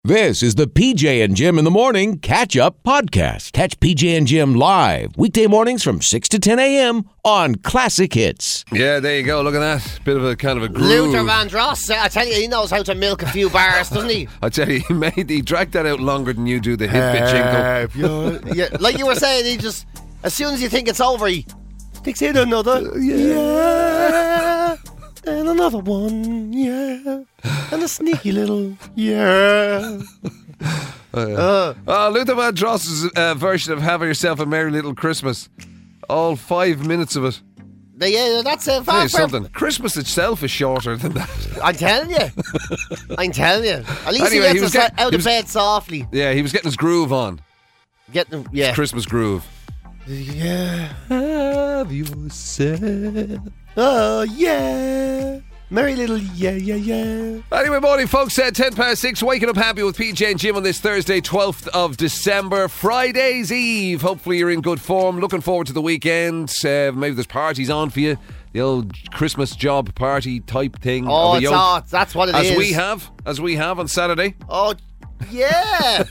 This is the PJ and Jim in the Morning Catch-Up Podcast. Catch PJ and Jim live weekday mornings from 6 to 10 a.m. on Classic Hits. Yeah, there you go. Look at that. Bit of a kind of a groove. Luther Vandross, I tell you, he knows how to milk a few bars, doesn't he? I tell you, he dragged that out longer than you do the hit bit jingle. Yeah, like you were saying, he just, as soon as you think it's over, he sticks in another. Yeah. And another one, yeah. And a sneaky little, yeah. Luther Vandross's version of Have Yourself a Merry Little Christmas. All 5 minutes of it. Yeah, that's a Tell you something. Christmas itself is shorter than that. I'm telling you. At least Anyway, he gets out of bed softly. Yeah, he was getting his groove on. Yeah. Christmas groove. Yeah. Have yourself. Oh, yeah. Merry little yeah. Anyway, morning, folks. 6:10, waking up happy with PJ and Jim on this Thursday, 12th of December, Friday's Eve. Hopefully you're in good form. Looking forward to the weekend. Maybe there's parties on for you. The old Christmas job party type thing. Oh, that's what it is. As we have on Saturday. Oh, yeah.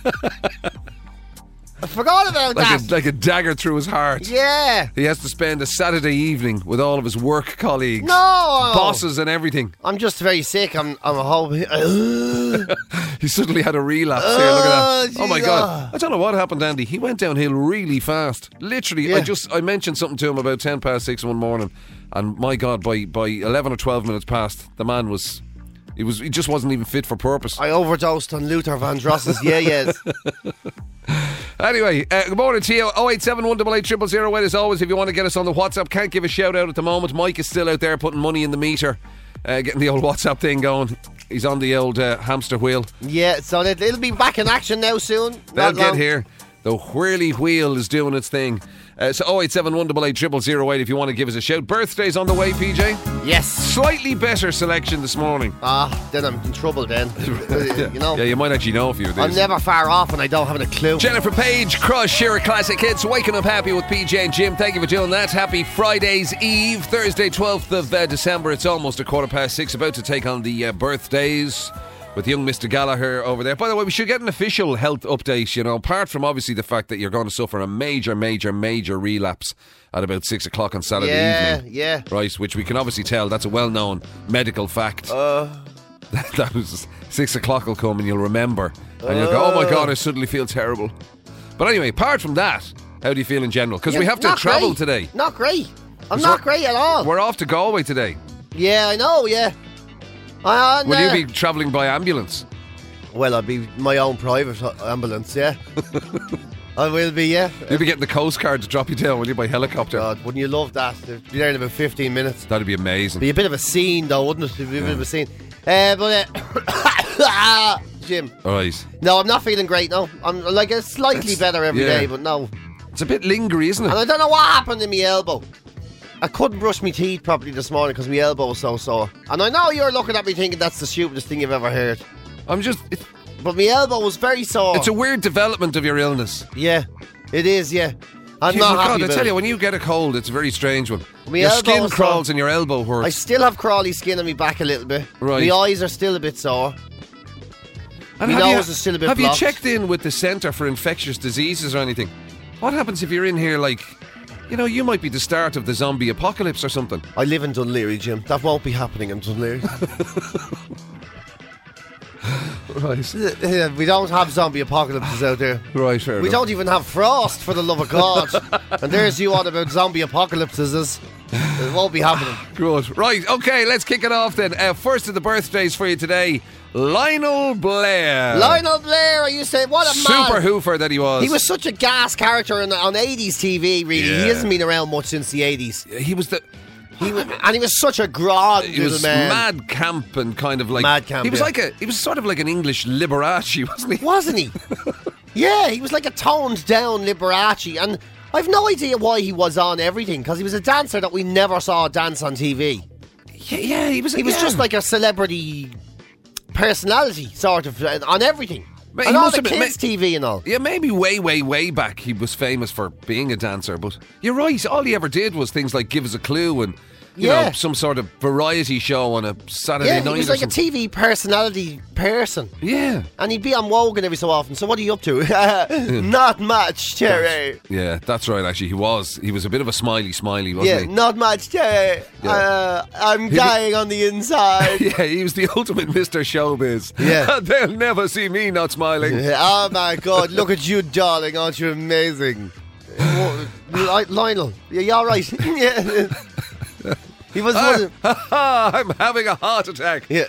I forgot about that. Like a dagger through his heart. Yeah. He has to spend a Saturday evening with all of his work colleagues. No. Bosses and everything. I'm just very sick. I'm hoping. He suddenly had a relapse here. Look at that. Geez, Oh my God. I don't know what happened, Andy. He went downhill really fast. Literally, yeah. I mentioned something to him about 6:10 one morning, and my God, by 11 or 12 minutes past, the man was... He just wasn't even fit for purpose. I overdosed on Luther Vandross's yes. Anyway, good morning to you. 087 188 000. As always, if you want to get us on the WhatsApp, can't give a shout out at the moment. Mike is still out there putting money in the meter, getting the old WhatsApp thing going. He's on the old hamster wheel. Yeah, so it'll be back in action now soon. They'll get here. The whirly wheel is doing its thing. So 087 188 008 if you want to give us a shout. Birthday's on the way, PJ. Yes. Slightly better selection this morning. Then I'm in trouble then. You know. Yeah, you might actually know a few of these. I'm never far off and I don't have a clue. Jennifer Page, Crush, Shira Classic Hits, waking up happy with PJ and Jim. Thank you for doing that. Happy Friday's Eve, Thursday 12th of December. It's almost 6:15, about to take on the birthdays with young Mr. Gallagher over there. By the way, we should get an official health update, you know, apart from obviously the fact that you're going to suffer a major relapse at about 6 o'clock on Saturday evening. Yeah. Right, which we can obviously tell, that's a well-known medical fact. That was 6 o'clock will come and you'll remember. And you'll go, oh my God, I suddenly feel terrible. But anyway, apart from that, how do you feel in general? Because we have to travel today. Not great. I'm not great at all. We're off to Galway today. Yeah, I know, yeah. Will you be travelling by ambulance? Well, I'll be my own private ambulance, yeah. I will be, yeah. You'll be getting the Coast Guard to drop you down, will you, by helicopter? God, wouldn't you love that? They'd be there in about 15 minutes. That'd be amazing. Be a bit of a scene, though, wouldn't it? It'd be a bit of a scene. Jim. Right. No, I'm not feeling great, no. I'm like slightly better every day, but no. It's a bit lingery, isn't it? And I don't know what happened in my elbow. I couldn't brush my teeth properly this morning because my elbow was so sore. And I know you're looking at me thinking that's the stupidest thing you've ever heard. But my elbow was very sore. It's a weird development of your illness. Yeah, it is, yeah. I'm not happy God, I tell you, when you get a cold, it's a very strange one. My your elbow skin was crawls sore. and your elbow hurts. I still have crawly skin on my back a little bit. Right. My eyes are still a bit sore. And my nose is still a bit blocked. Have you checked in with the Centre for Infectious Diseases or anything? What happens if you're in here like... You know, you might be the start of the zombie apocalypse or something. I live in Dunleary, Jim. That won't be happening in Dunleary. Right. We don't have zombie apocalypses out there. Right, fair We enough. don't even have frost, for the love of God. And there's you on about zombie apocalypses. It won't be happening. Good. Right, okay, let's kick it off then. First of the birthdays for you today, Lionel Blair. Lionel Blair, you say, what a man. Super hoofer that he was. He was such a gas character on 80s TV, really. Yeah. He hasn't been around much since the 80s. He was the... And he was such a grand He little was man. mad camp and kind of like... Mad camp, He was yeah. he was sort of like an English Liberace, wasn't he? Wasn't he? Yeah, he was like a toned down Liberace. And I've no idea why he was on everything, because he was a dancer that we never saw dance on TV. Yeah, he was just like a celebrity personality, sort of, on everything. But and he all must the have been- kids' TV and all. Yeah, maybe way back he was famous for being a dancer, but you're right, all he ever did was things like Give Us a Clue and you know, some sort of variety show on a Saturday night. He was like a TV personality person. Yeah. And he'd be on Wogan every so often. So what are you up to? Not much, Terry. Yeah, that's right, actually. He was a bit of a smiley, wasn't he? Not much, Terry. Yeah. I'm dying on the inside. Yeah, he was the ultimate Mr. Showbiz. Yeah. They'll never see me not smiling. Oh my God, look at you, darling. Aren't you amazing? Lionel, you all right? Yeah. He was I'm having a heart attack. Yeah.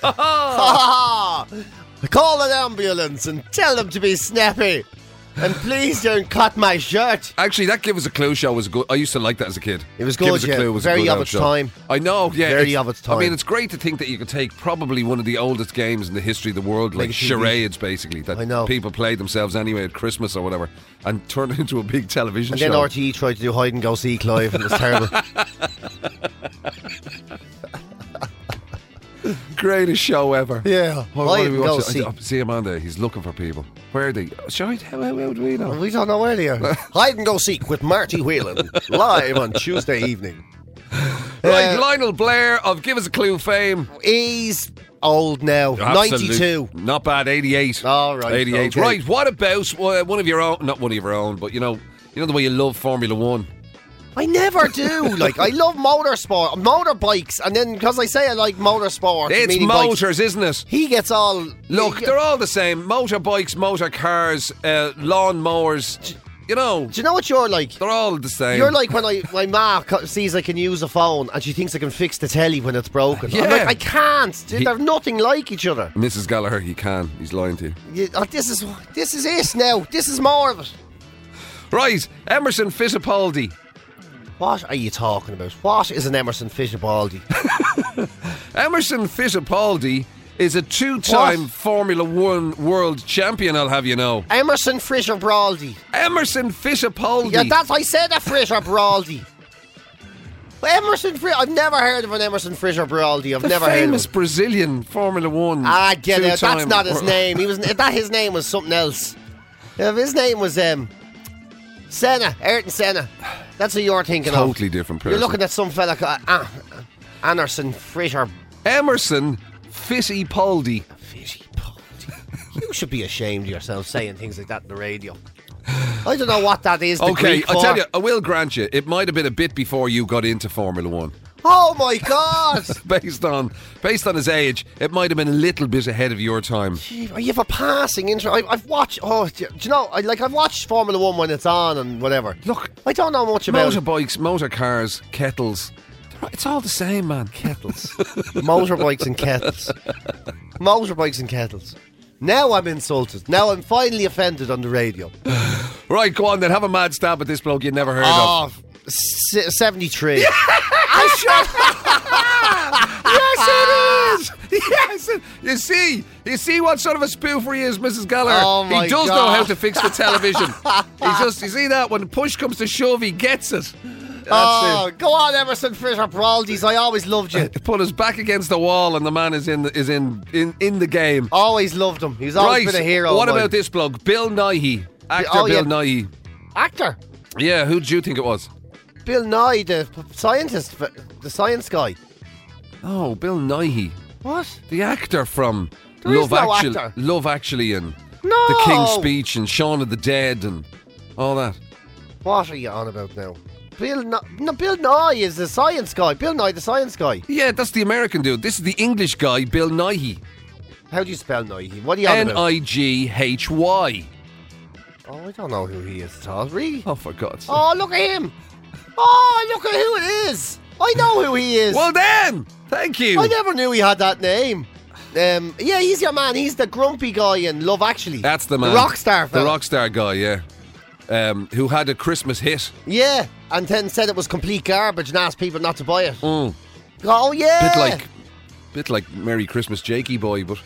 Call an ambulance and tell them to be snappy. And please don't cut my shirt. Actually, that Give Us a Clue show was good. I used to like that as a kid. It was good, Give Us a Clue was very a good of its show. time. I know, yeah. Very of its time. I mean, it's great to think that you could take probably one of the oldest games in the history of the world, like charades, basically, that I know. people played themselves anyway at Christmas or whatever, and turn it into a big television And show. then RTE tried to do hide and go seek live, and it was terrible. Greatest show ever. Yeah. What Hide do we and go watch? seek. See him on there. He's looking for people. Where are they? Shite, how do we know? We don't know where they are. Hide and go seek with Marty Whelan, live on Tuesday evening. Right, Lionel Blair of Give Us a Clue fame. He's old now. Absolute. 92. Not bad, 88. All right. 88. Okay. Right, what about one of your own, not one of your own, but you know the way you love Formula 1? I never do. Like, I love motorbikes, and then because I say I like motorsport, It's meaning motors, bikes, isn't it? he gets all. Look, they're all the same. Motorbikes, motor cars, lawn mowers. You know, Do you know what you're like? they're all the same. You're like when my ma sees I can use a phone and she thinks I can fix the telly when it's broken. Yeah. I'm like, I can't. They're nothing like each other. Mrs. Gallagher, he can. He's lying to you. This is it now. This is more of it. Right, Emerson Fittipaldi. What are you talking about? What is an Emerson Fittipaldi? Emerson Fittipaldi is a two-time What? Formula 1 world champion, I'll have you know. Emerson Fittipaldi. Emerson Fittipaldi. Yeah, that's I said a Fittipaldi. I've never heard of an Emerson Fittipaldi. I've never heard of famous him. Brazilian Formula 1 Ah, get it. That's two-time not his name. His name was something else. His name was Senna, Ayrton Senna. That's who you're thinking of. Totally different person. You're looking at some fella called Anderson Fritter. Emerson Fittipaldi. You should be ashamed of yourself saying things like that on the radio. I don't know what that is. Okay, I'll tell you, I will grant you, it might have been a bit before you got into Formula 1. Oh my God! based on his age, it might have been a little bit ahead of your time. Gee, you have a passing interest. I've watched. Oh, do you know? I've watched Formula 1 when it's on and whatever. Look, I don't know much about motorbikes, motor cars, kettles. It's all the same, man. kettles, motorbikes and kettles, motorbikes and kettles. Now I'm insulted. Now I'm finally offended on the radio. Right, go on then. Have a mad stab at this bloke you'd never heard of. 73. Yes, it is. Yes, you see what sort of a spoofer he is, Mrs. Gallagher. Oh, my he does know God. how to fix the television. You see that when push comes to shove, he gets it. That's it. Go on, Emerson Fittipaldi. I always loved you. Put us back against the wall, and the man is in the game. Always loved him. He's always been a hero. What of mine. about this bloke, Bill Nighy, actor Bill Nighy? Actor Yeah, who do you think it was? Bill Nye, the scientist, the science guy. Oh, Bill Nighy, What? the actor from There is no actor. Love Actually, and No. The King's Speech, and Shaun of the Dead, and all that. What are you on about now? Bill Nye is the science guy. Bill Nye, the science guy. Yeah, that's the American dude. This is the English guy, Bill Nighy. How do you spell Nye? What are you on about? Nighy. Oh, I don't know who he is at all. Really? Oh, for God's sake. Oh, look at him. Oh, look at who it is. I know who he is. Well then, thank you. I never knew he had that name. Yeah, he's your man. He's the grumpy guy in Love Actually. That's the man. The rock star The fella. rock star guy, yeah. Who had a Christmas hit. Yeah, and then said it was complete garbage and asked people not to buy it. Mm. Oh, yeah. Bit like Merry Christmas Jakey Boy, but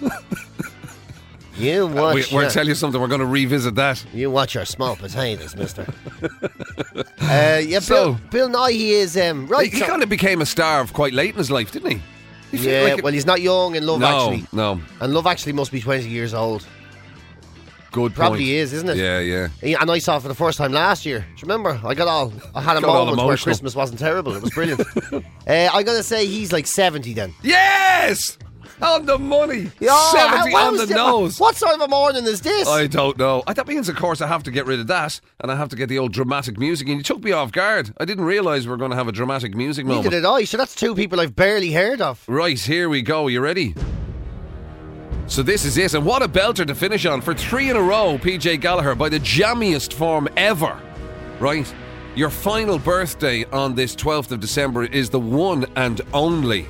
You watch. we'll tell you something, we're going to revisit that. You watch your small potatoes, mister. Yeah, So- Bill Nye, he is right. He kind of became a star quite late in his life, didn't he? Yeah, well, he's not young in Love Actually. No. And Love Actually must be 20 years old. Good Probably point. is, isn't it? Yeah. And I saw it for the first time last year. Do you remember? I had a all moment where emotional. Christmas wasn't terrible. It was brilliant. I'm going to say he's like 70 then. Yes! On the money. 70 on the nose. What sort of a morning is this? I don't know. That means, of course, I have to get rid of that, and I have to get the old dramatic music. And you took me off guard. I didn't realise we were going to have a dramatic music moment. Neither did I. So that's two people I've barely heard of. Right, here we go. You ready? So this is it, and what a belter to finish on. For 3 in a row, PJ Gallagher, by the jammiest form ever. Right? Your final birthday on this 12th of December is the one and only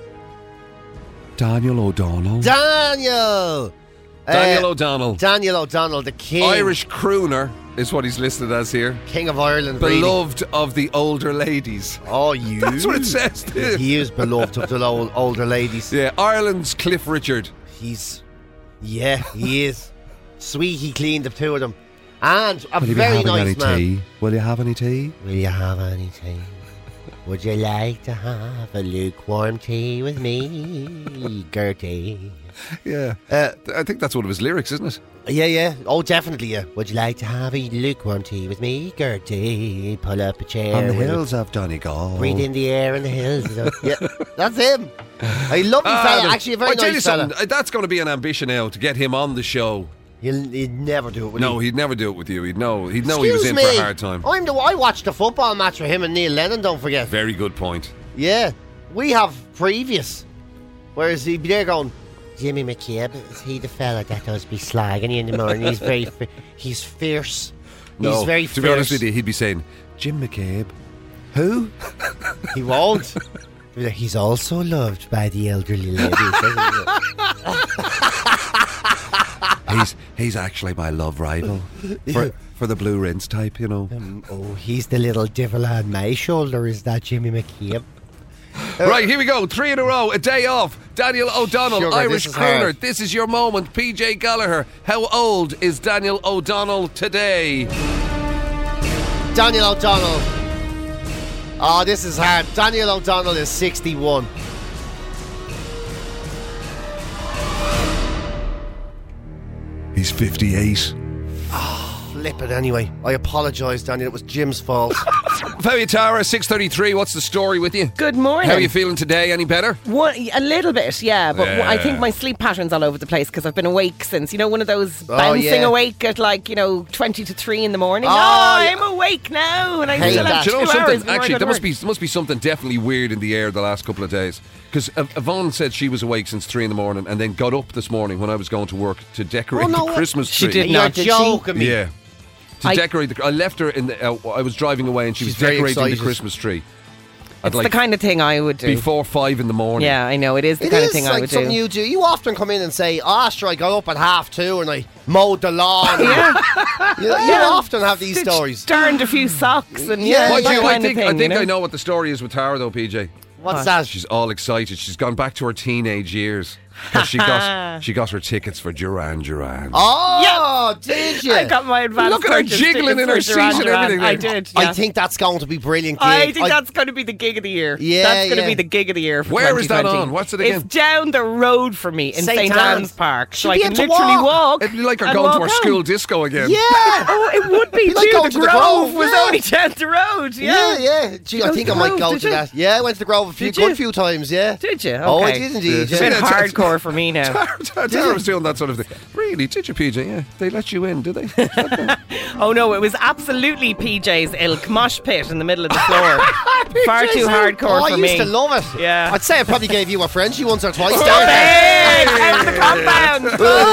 Daniel O'Donnell. Daniel O'Donnell. Daniel O'Donnell, the king. Irish crooner is what he's listed as here. King of Ireland, really. Beloved of the older ladies. Oh, you. That's what it says. He is beloved of the older ladies. Yeah, Ireland's Cliff Richard. He is. Sweet, he cleaned the two of them. And a very nice man. Will you have any tea? Will you have any tea? Would you like to have a lukewarm tea with me, Gertie? Yeah. I think that's one of his lyrics, isn't it? Yeah. Oh, definitely, yeah. Would you like to have a lukewarm tea with me, Gertie? Pull up a chair. On the hills of Donegal. Breathe in the air and the hills. Yeah, that's him. A lovely fella. Actually, a very nice fella. That's going to be an ambition now, to get him on the show. He'd never do it with you. No, he'd never do it with you. He'd know he was in for a hard time. I watched the football match with him and Neil Lennon, don't forget. Very good point. Yeah. We have previous. Whereas he'd be there going, Jimmy McCabe, is he the fella that does be slagging you in the morning? He's very he's fierce. No, he's very fierce. To be honest with you, he'd be saying, Jim McCabe. Who? He won't. He's also loved by the elderly ladies. He's actually my love rival for the blue rinse type, you know. He's the little devil on my shoulder. Is that Jimmy McCabe? Right, here we go. 3 in a row. A day off. Daniel O'Donnell, Sugar, Irish this is crooner. hard. This is your moment. PJ Gallagher. How old is Daniel O'Donnell today? Daniel O'Donnell. Oh, this is hard. Daniel O'Donnell is 61. He's 58. Flip it anyway. I apologise, Daniel. It was Jim's fault. Fabio Tara, 6:33. What's the story with you? Good morning. How are you feeling today? Any better? A little bit, yeah. But Yeah. I think my sleep pattern's all over the place because I've been awake since, one of those bouncing awake at 20 to 3 in the morning. I'm awake now. And I Hey, still have that. 2 Do you know hours something? before I Actually, go to there work. must be something definitely weird in the air the last couple of days. Because Yvonne said she was awake since 3 in the morning and then got up this morning when I was going to work to decorate the Christmas She tree. did You're not, did she? joking me. Yeah. To decorate I left her in the. I was driving away and she was She's very decorating the excited. Christmas tree. At It's the kind of thing I would do. before 5 in the morning. Yeah, I know. It is the It kind is of thing like I would something do. you do. You often come in and say, sure, I got up at 2:30 and I mowed the lawn. Yeah. You often have these stories. Darned a few socks and Yeah, Mind that you, kind I of think thing. I know what the story is with Tara though, PJ. What's that? She's all excited. She's gone back to her teenage years. 'Cause she got her tickets for Duran Duran. Oh, did you? I got my advance. Look at her purchase jiggling tickets in her for seat Duran and Duran. everything I there. did. I Yeah. think that's going to be brilliant gig. I think that's going to be the gig of the year. Yeah, That's going to yeah. be the gig of the year for Where is that 2020. on? What's it again? It's down the road from me in St. St. Anne's. Anne's Park. Should So I be can able to literally walk. walk. It'd be like her and going to walk her home. school disco again. Yeah. Oh, it would be Be like too. going The to the Grove Grove, was yeah. only down the road. Yeah, yeah. Gee, I Go think to I the might Grove, go did to you? that. Yeah, I went to the Grove Did you? good few times, yeah. Did you? Okay. Oh, I did indeed. It's a Yeah. bit hardcore for me now. Tara was doing that sort of thing. Really? Did you, PJ? Yeah. They let you in, did they? Oh no, it was absolutely PJ's ilk mosh pit in the middle of the floor. Far too hardcore I for used me. to love it. Yeah. I'd say I probably gave you a Frenchie once or twice. Hey, out of the compound.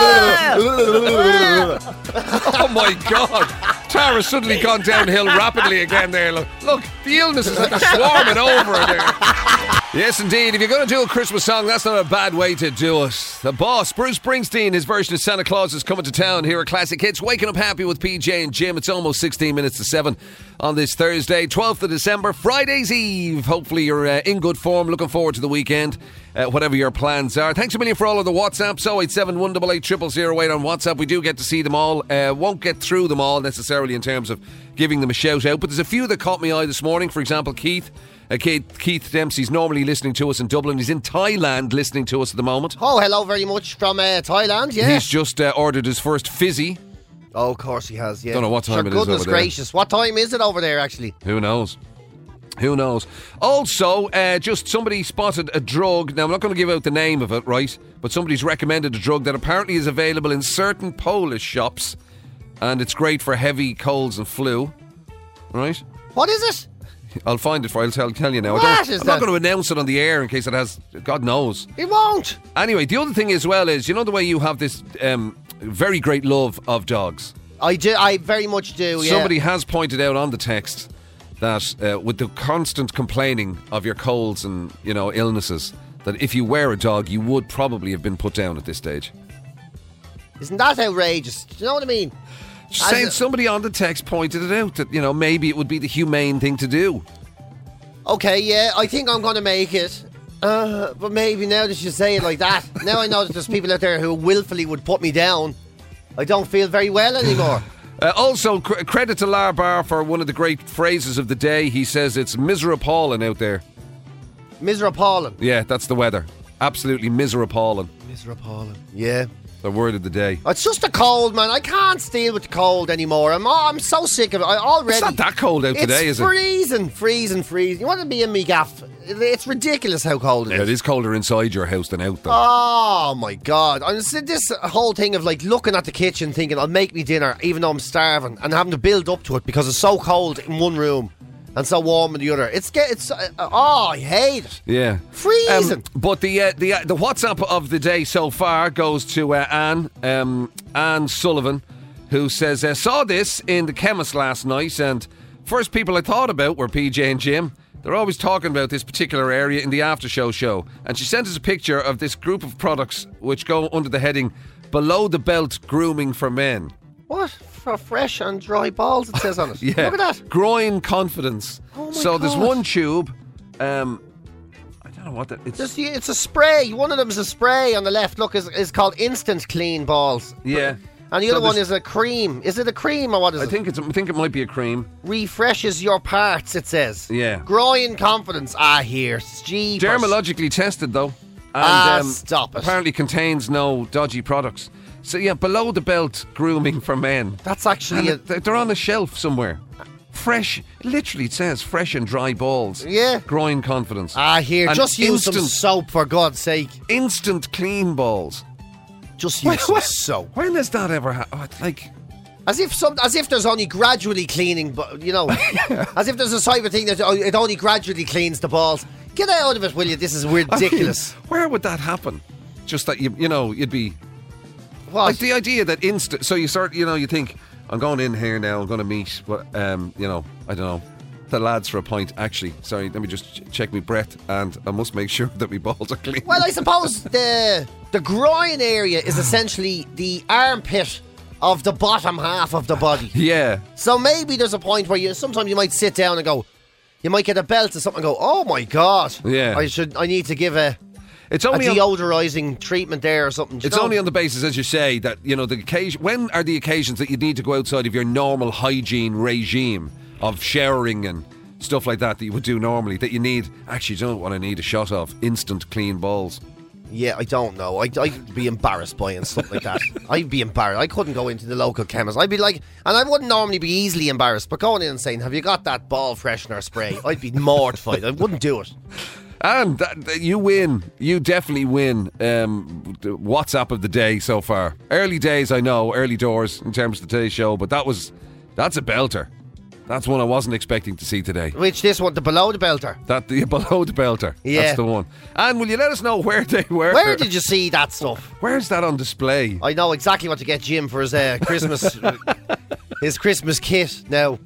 Oh my God. Tara's suddenly gone downhill rapidly again there. Look, the illness is like swarming over there. Yes, indeed. If you're going to do a Christmas song, that's not a bad way to do it. The boss, Bruce Springsteen, his version of Santa Claus is coming to town here at Classic Hits. Waking up happy with PJ and Jim. It's almost 16 minutes to 7 on this Thursday, 12th of December, Friday's Eve. Hopefully you're in good form. Looking forward to the weekend, whatever your plans are. Thanks a million for all of the WhatsApps. 087 188 0008 on WhatsApp. We do get to see them all. Won't get through them all necessarily in terms of giving them a shout out, but there's a few that caught my eye this morning. For example, Keith Dempsey's normally listening to us in Dublin. He's in Thailand listening to us at the moment. Oh, hello very much from Thailand, yeah. He's just ordered his first fizzy. Oh, of course he has, yeah. Don't know what time it is goodness over there. gracious. What time is it over there, actually? Who knows? Also, just somebody spotted a drug. Now, I'm not going to give out the name of it, right? But somebody's recommended a drug that apparently is available in certain Polish shops. And it's great for heavy colds and flu. Right? What is it? I'll find it for you. I'll tell you now. What is I'm that? not going to announce it on the air in case it has... God knows. It won't. Anyway, the other thing as well is, you know the way you have this very great love of dogs? I do. I very much do, yeah. Somebody has pointed out on the text that with the constant complaining of your colds and, illnesses, that if you were a dog, you would probably have been put down at this stage. Isn't that outrageous? Do you know what I mean? Just saying, somebody on the text pointed it out that, maybe it would be the humane thing to do. Okay, yeah, I think I'm going to make it. But maybe now that you say it like that, now I know that there's people out there who willfully would put me down. I don't feel very well anymore. Also, credit to Larbar for one of the great phrases of the day. He says it's miser-appalling out there. Miser-appalling? Yeah, that's the weather. Absolutely miser-appalling. Miser-appalling. Yeah. The word of the day. It's just a cold, man. I can't deal with the cold anymore. I'm so sick of it. It's not that cold out today, is it? It's freezing. You want to be in me gaff? It's ridiculous how cold it is. It is colder inside your house than out, though. Oh, my God. And this whole thing of, looking at the kitchen thinking, I'll make me dinner, even though I'm starving, and having to build up to it because it's so cold in one room and so warm in the other. I hate it. Yeah. Freezing. But the WhatsApp of the day so far goes to Anne Sullivan, who says, saw this in the chemist last night, and first people I thought about were PJ and Jim. They're always talking about this particular area in the after show. And she sent us a picture of this group of products which go under the heading Below the Belt Grooming for Men. What? For fresh and dry balls, it says on it. Yeah. Look at that. Groin confidence. Oh my so God. there's one tube. I don't know what that is. It's a spray. One of them is a spray on the left. Look, is called Instant Clean Balls. Yeah. And the other one is a cream. Is it a cream or what is it? I think it might be a cream. Refreshes your parts, it says. Yeah. Groin confidence. Here. Jeepers. Dermatologically tested, though. And, stop it. Apparently contains no dodgy products. So, yeah, Below the Belt Grooming for Men. That's actually... They're on a shelf somewhere. Fresh, literally it says fresh and dry balls. Yeah. Groin confidence. Here. And just use some soap, for God's sake. Instant clean balls. Just use some soap. When has that ever happened? As if there's only gradually cleaning, but as if there's a type of thing that it only gradually cleans the balls. Get out of it, will you? This is ridiculous. I mean, where would that happen? Just that you'd be... What? Like the idea that so you start, you think, I'm going in here now, I'm going to meet, I don't know, the lads for a pint. Actually, sorry, let me just check my breath, and I must make sure that my balls are clean. Well, I suppose the groin area is essentially the armpit of the bottom half of the body. Yeah. So maybe there's a point where sometimes you might sit down and go, you might get a belt or something and go, oh my God. Yeah. I need to give a deodorizing treatment there or something. It's only on the basis, as you say, that, the occasion. When are the occasions that you need to go outside of your normal hygiene regime of showering and stuff like that you would do normally, that you need, actually, you don't want to need a shot of instant clean balls? Yeah, I don't know. I'd be embarrassed buying stuff like that. I'd be embarrassed. I couldn't go into the local chemist. I'd be like, and I wouldn't normally be easily embarrassed, but going in and saying, have you got that ball freshener spray? I'd be mortified. I wouldn't do it. And you win. You definitely win the WhatsApp of the day so far. Early days, I know, early doors in terms of today's show, but that's a belter. That's one I wasn't expecting to see today. Which this one, the Below the Belter? The Below the Belter. Yeah. That's the one. And will you let us know where they were? Where did you see that stuff? Where's that on display? I know exactly what to get Jim for his Christmas his Christmas kit now.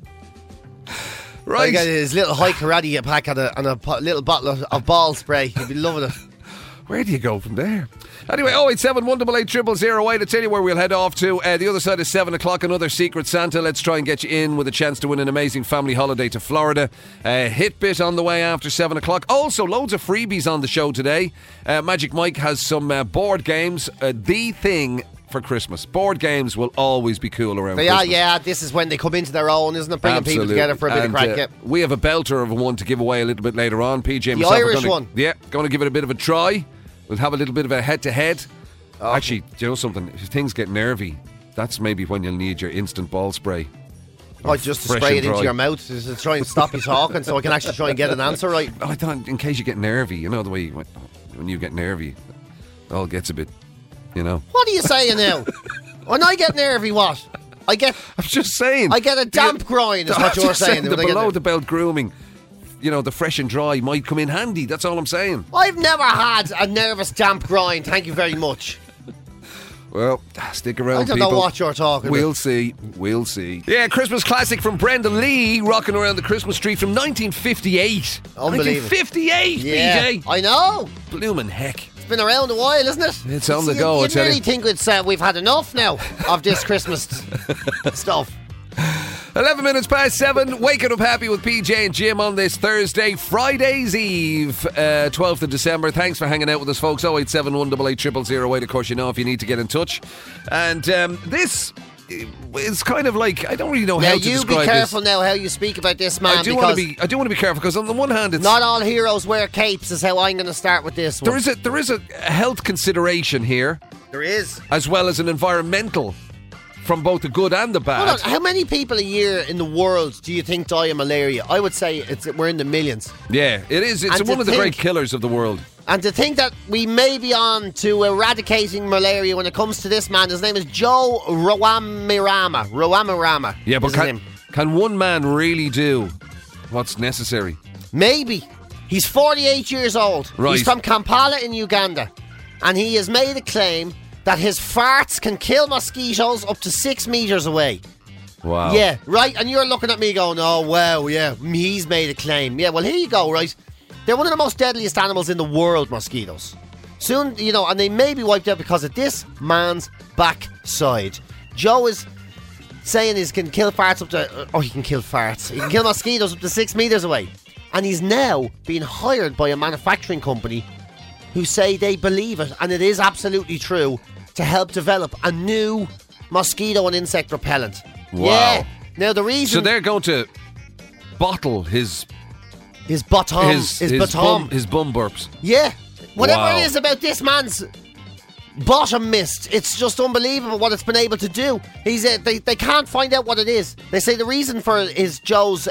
Right. I got his little high karate pack and a little bottle of ball spray. He'd be loving it. Where do you go from there? Anyway, 087 188 0008. I tell you where we'll head off to. The other side is 7 o'clock. Another Secret Santa. Let's try and get you in with a chance to win an amazing family holiday to Florida. Hit bit on the way after 7 o'clock. Also, loads of freebies on the show today. Magic Mike has some board games. The thing for Christmas. Board games will always be cool around Christmas. Yeah, this is when they come into their own, isn't it? Bringing people together for a bit of crack. We have a belter of one to give away a little bit later on. PJ and the myself Irish one. Yeah, going to give it a bit of a try. We'll have a little bit of a head-to-head. Actually, do you know something? If things get nervy, That's maybe when you'll need your instant ball spray. Oh, just to Fresh spray and it into dry. your mouth to try and stop you talking so I can actually try and get an answer right. I thought in case you get nervy, you know the way when you get nervy, it all gets a bit, you know. What are you saying now? When I get nervy, what? I'm just saying. I get a damp groin, is what you're saying. The below the belt grooming, you know, the fresh and dry might come in handy. That's all I'm saying. I've never had a nervous damp groin. Thank you very much. Well, stick around, I don't people. know what you're talking We'll about. see. We'll see. Yeah, Christmas classic from Brenda Lee, rocking around the Christmas tree from 1958. Unbelievable. 1958, Yeah, BJ. I know. Bloomin' heck. It's been around a while, isn't it? It's on the go, I You tell really you. think it's we've had enough now of this Christmas stuff. 11 minutes past 7, waking up happy with PJ and Jim on this Thursday, Friday's Eve, 12th of December. Thanks for hanging out with us, folks. 087 188 0008. Of course, you know if you need to get in touch. And this is kind of like, I don't really know Now how to you describe be careful this. now how you speak about this man. I do want to be careful because on the one hand, it's not all heroes wear capes. Is how I'm going to start with this one. there is a health consideration here, There is. as well as an environmental, from both the good and the bad. Hold on, how many people a year in the world do you think die of malaria? I would say we're in the millions. Yeah, it is. It's And one to of the great think- killers of the world. And to think that we may be on to eradicating malaria when it comes to this man. His name is Joe Rawamirama. Rawamirama. Yeah, but is his name. can one man really do what's necessary? Maybe. He's 48 years old. Right. He's from Kampala in Uganda. And he has made a claim that his farts can kill mosquitoes up to 6 metres away. Wow. Yeah, right. And you're looking at me going, oh, wow, yeah, he's made a claim. Yeah, well, here you go, right? They're one of the most deadliest animals in the world, mosquitoes. Soon, you know, and they may be wiped out because of this man's backside. Joe is saying he can kill farts up to... he can kill farts. He can kill mosquitoes up to 6 metres away. And he's now being hired by a manufacturing company who say they believe it, and it is absolutely true, to help develop a new mosquito and insect repellent. Wow. Yeah. Now, the reason... So they're going to bottle his bottom. his bum burps. Yeah. Whatever Wow. it is about this man's bottom mist, it's just unbelievable what it's been able to do. They can't find out what it is. They say the reason for is Joe's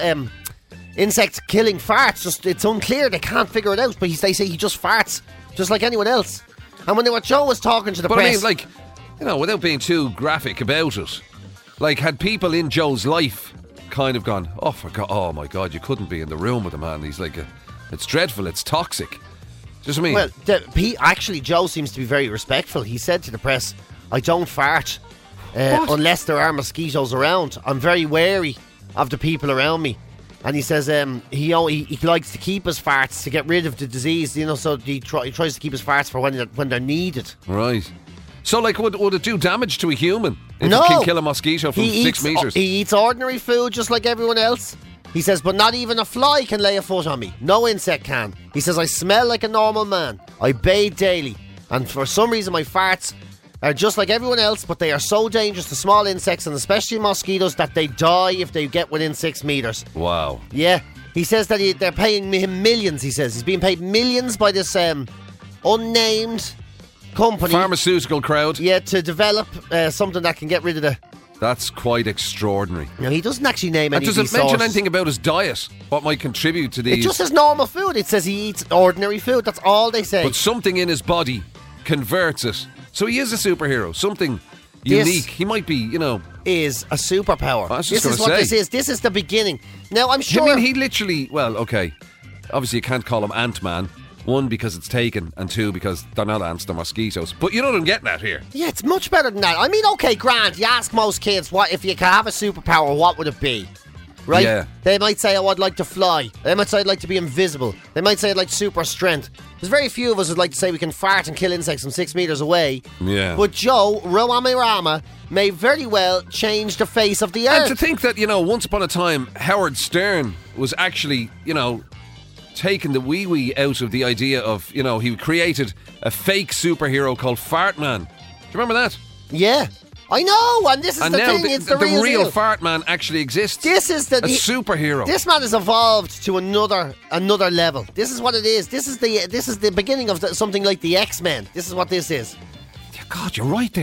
insect killing farts. It's unclear. They can't figure it out. But they say he just farts, just like anyone else. And when Joe was talking to the But press, I mean, like, you know, without being too graphic about it, like, had people in Joe's life kind of gone, oh my God, you couldn't be in the room with a man. He's like, it's dreadful, it's toxic. Just what I mean. well, actually, Joe seems to be very respectful. He said to the press, I don't fart unless there are mosquitoes around. I'm very wary of the people around me. And he says he likes to keep his farts to get rid of the disease, you know, so he tries to keep his farts for when they're needed. Right. So, like, would it do damage to a human if No. it can kill a mosquito from 6 metres? He eats ordinary food just like everyone else. He says, but not even a fly can lay a foot on me. No insect can. He says, I smell like a normal man. I bathe daily. And for some reason, my farts are just like everyone else, but they are so dangerous to small insects and especially mosquitoes that they die if they get within 6 metres. Wow. Yeah. He says that they're paying him millions, he says. He's being paid millions by this unnamed company. Pharmaceutical crowd. Yeah, to develop something that can get rid of the... That's quite extraordinary. Now, he doesn't actually name any And of does these it mention sources. anything about his diet? What might contribute to It these? just says normal food. It says he eats ordinary food. That's all they say. But something in his body converts it. So he is a superhero. Something This- unique. He might be, you know... is a superpower. I was just This is gonna what say. this is. This is the beginning. Now, I'm sure... I mean, he literally... Well, okay. Obviously, you can't call him Ant-Man. One, because it's taken, and two, because they're not ants, they're mosquitoes. But you know what I'm getting at here. Yeah, it's much better than that. I mean, okay, Grant, you ask most kids, what if you could have a superpower, what would it be? Right? Yeah. They might say, oh, I'd like to fly. They might say, I'd like to be invisible. They might say, I'd like super strength. There's very few of us who'd like to say we can fart and kill insects from 6 metres away. Yeah. But Joe Rawamirama may very well change the face of the And earth. to think that, you know, once upon a time, Howard Stern was actually, you know, taking the wee-wee out of the idea of, you know, he created a fake superhero called Fartman. Do you remember that? Yeah. I know, and this is And the now thing, it's the real deal. Fartman actually exists. This is the a superhero. This man has evolved to another level. This is what it is. This is the beginning of something like the X-Men. This is what this is. God, you're right there.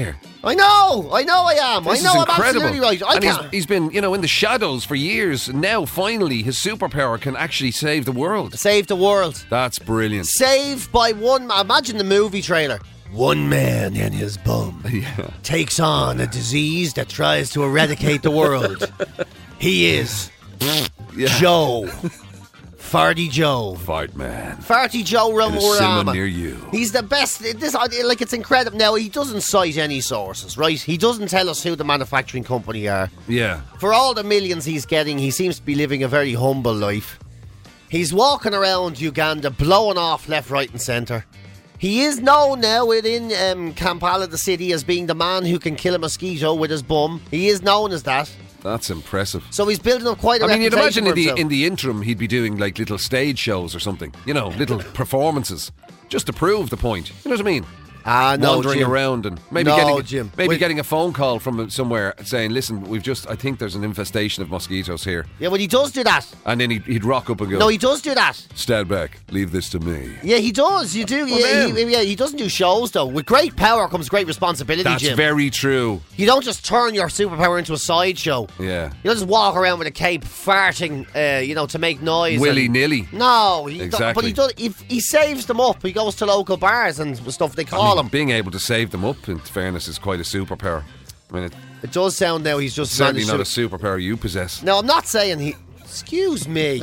I know I am. This I know is I'm incredible. absolutely right. And he's been, in the shadows for years. And now, finally, his superpower can actually save the world. Save the world. That's brilliant. Saved by one man. Imagine the movie trailer. One man and his bum takes on a disease that tries to eradicate the world. He is Joe. Farty Joe. Fart man. Farty Joe Ramorama. near you. He's the best. It's incredible. Now, he doesn't cite any sources, right? He doesn't tell us who the manufacturing company are. Yeah. For all the millions he's getting, he seems to be living a very humble life. He's walking around Uganda, blowing off left, right and centre. He is known now within Kampala, the city, as being the man who can kill a mosquito with his bum. He is known as that. That's impressive. So he's building up quite a reputation. You'd imagine for himself. in the interim he'd be doing like little stage shows or something. Little performances. Just to prove the point. You know what I mean? No, wandering Jim. around and maybe getting a phone call from somewhere saying, listen, I think there's an infestation of mosquitoes here. Yeah, well, he does do that. And then he'd rock up and go, no, he does do that. Stand back, leave this to me. Yeah, he does. You do. He doesn't do shows though. With great power comes great responsibility, That's Jim. very true. You don't just turn your superpower into a sideshow. Yeah. You don't just walk around with a cape farting, to make noise. Willy-nilly. No, Exactly. But he saves them up. He goes to local bars and stuff. They call him. Being able to save them up, in fairness, is quite a superpower. I mean, it does sound now he's just certainly not a superpower you possess. No, I'm not saying he. Excuse me.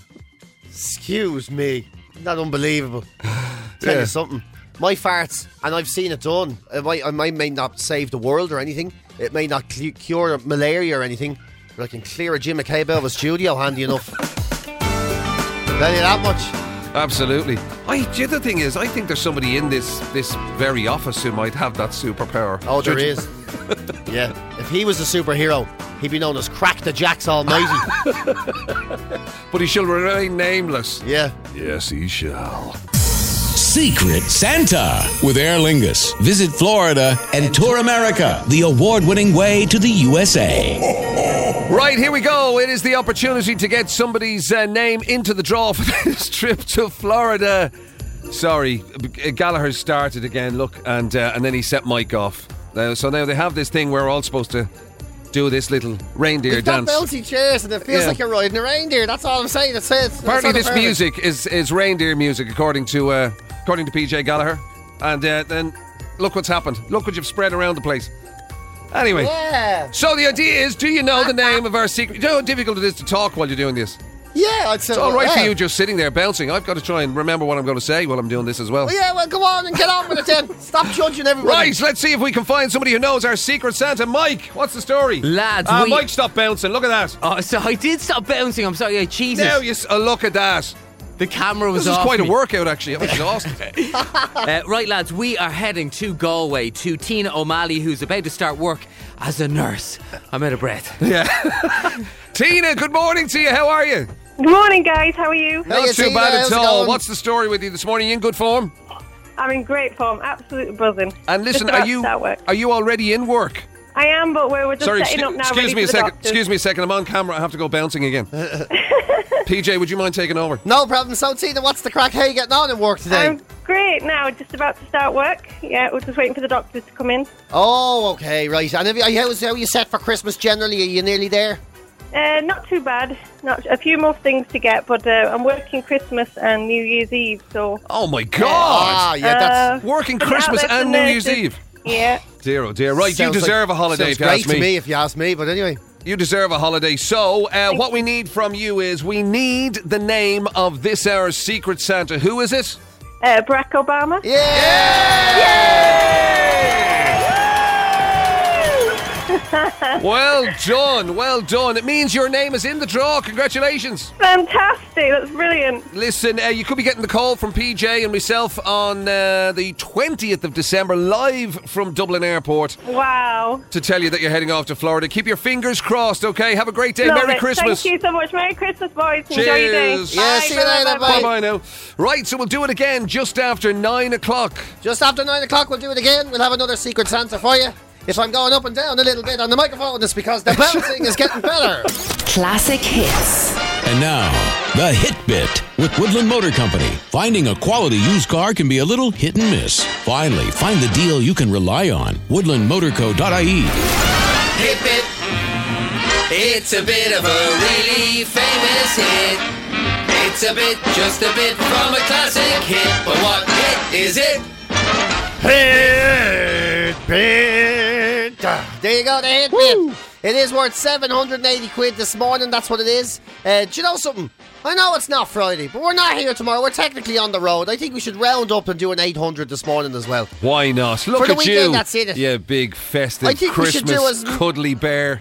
Isn't that unbelievable? Tell you something. My farts, and I've seen it done. I may not save the world or anything. It may not cure malaria or anything. But I can clear a Jim McCabe out of a studio handy enough. Tell you that much. Absolutely. The other thing is, I think there's somebody in this very office who might have that superpower. Oh, there is. Yeah. If he was a superhero, he'd be known as Crack the Jacks Almighty. But he shall remain nameless. Yeah. Yes, he shall. Secret Santa with Aer Lingus. Visit Florida and tour America, the award-winning way to the USA. Right, here we go. It is the opportunity to get somebody's name into the draw for this trip to Florida. Sorry, Gallagher started again, look, and then he set Mike off. So now they have this thing where we're all supposed to do this little reindeer dance. They've got bouncy chairs and it feels like you're riding a reindeer. That's all I'm saying. That's it. Apparently this music is reindeer music, according to PJ Gallagher. And then look what's happened. Look what you've spread around the place. Anyway, so the idea is, do you know the name of our secret? You know how difficult it is to talk while you're doing this? Yeah, I'd say it's all right for you just sitting there bouncing. I've got to try and remember what I'm going to say while I'm doing this as well. Well, go on and get on with it then. Stop judging everybody. Right, let's see if we can find somebody who knows our secret Santa. Mike, what's the story? Lads, Mike, stop bouncing. Look at that. Oh, so I did stop bouncing. I'm sorry. Jesus. Now you look at that. The camera was off. This is quite me. a workout, actually. I'm exhausted. Right, lads, we are heading to Galway to Tina O'Malley, who's about to start work as a nurse. I'm out of breath. Yeah. Tina, good morning to you. How are you? Good morning, guys. How are you? Not too bad at all. What's the story with you this morning? You in good form? I'm in great form. Absolutely buzzing. And listen, are you already in work? I am, but we're just setting up now. Excuse me a second. I'm on camera. I have to go bouncing again. PJ, would you mind taking over? No problem. So, Tina, what's the crack? How are you getting on in work today? I'm great now. Just about to start work. Yeah, we're just waiting for the doctors to come in. Oh, okay, right. And how are you set for Christmas generally? Are you nearly there? Not too bad. Not a few more things to get, but I'm working Christmas and New Year's Eve, so... Oh, my God! That's working Christmas and New Year's Eve. Yeah. Dear, oh dear. Right, you deserve a holiday, if you ask me. Sounds great to me, if you ask me, but anyway. You deserve a holiday. So, what we need from you is, we need the name of this hour's Secret Santa. Who is it? Barack Obama. Well done. It means your name is in the draw. Congratulations. Fantastic. That's brilliant. Listen, you could be getting the call from PJ and myself on the 20th of December, live from Dublin Airport. Wow. To tell you that you're heading off to Florida. Keep your fingers crossed, okay? Have a great day. Love Merry it. Christmas. Thank you so much. Merry Christmas, boys. Cheers. Enjoy your day. Yeah, see you later. Bye. Bye now. Right, so we'll do it again just after 9 o'clock. Just after 9 o'clock, we'll do it again. We'll have another Secret Santa for you. If I'm going up and down a little bit on the microphone, it's because the bouncing is getting better. Classic hits. And now, The Hit Bit with Woodland Motor Company. Finding a quality used car can be a little hit and miss. Finally, find the deal you can rely on. woodlandmotorco.ie. Hit Bit. It's a bit of a really famous hit. It's a bit, just a bit from a classic hit. But what hit is it? Hit Bit. There you go, the Hit Bit. It is worth 780 quid this morning, that's what it is. Do you know something? I know it's not Friday, but we're not here tomorrow. We're technically on the road. I think we should round up and do an 800 this morning as well. Why not? Look For the at weekend, you. that's it. Yeah, big festive I think we should Christmas do as- cuddly bear.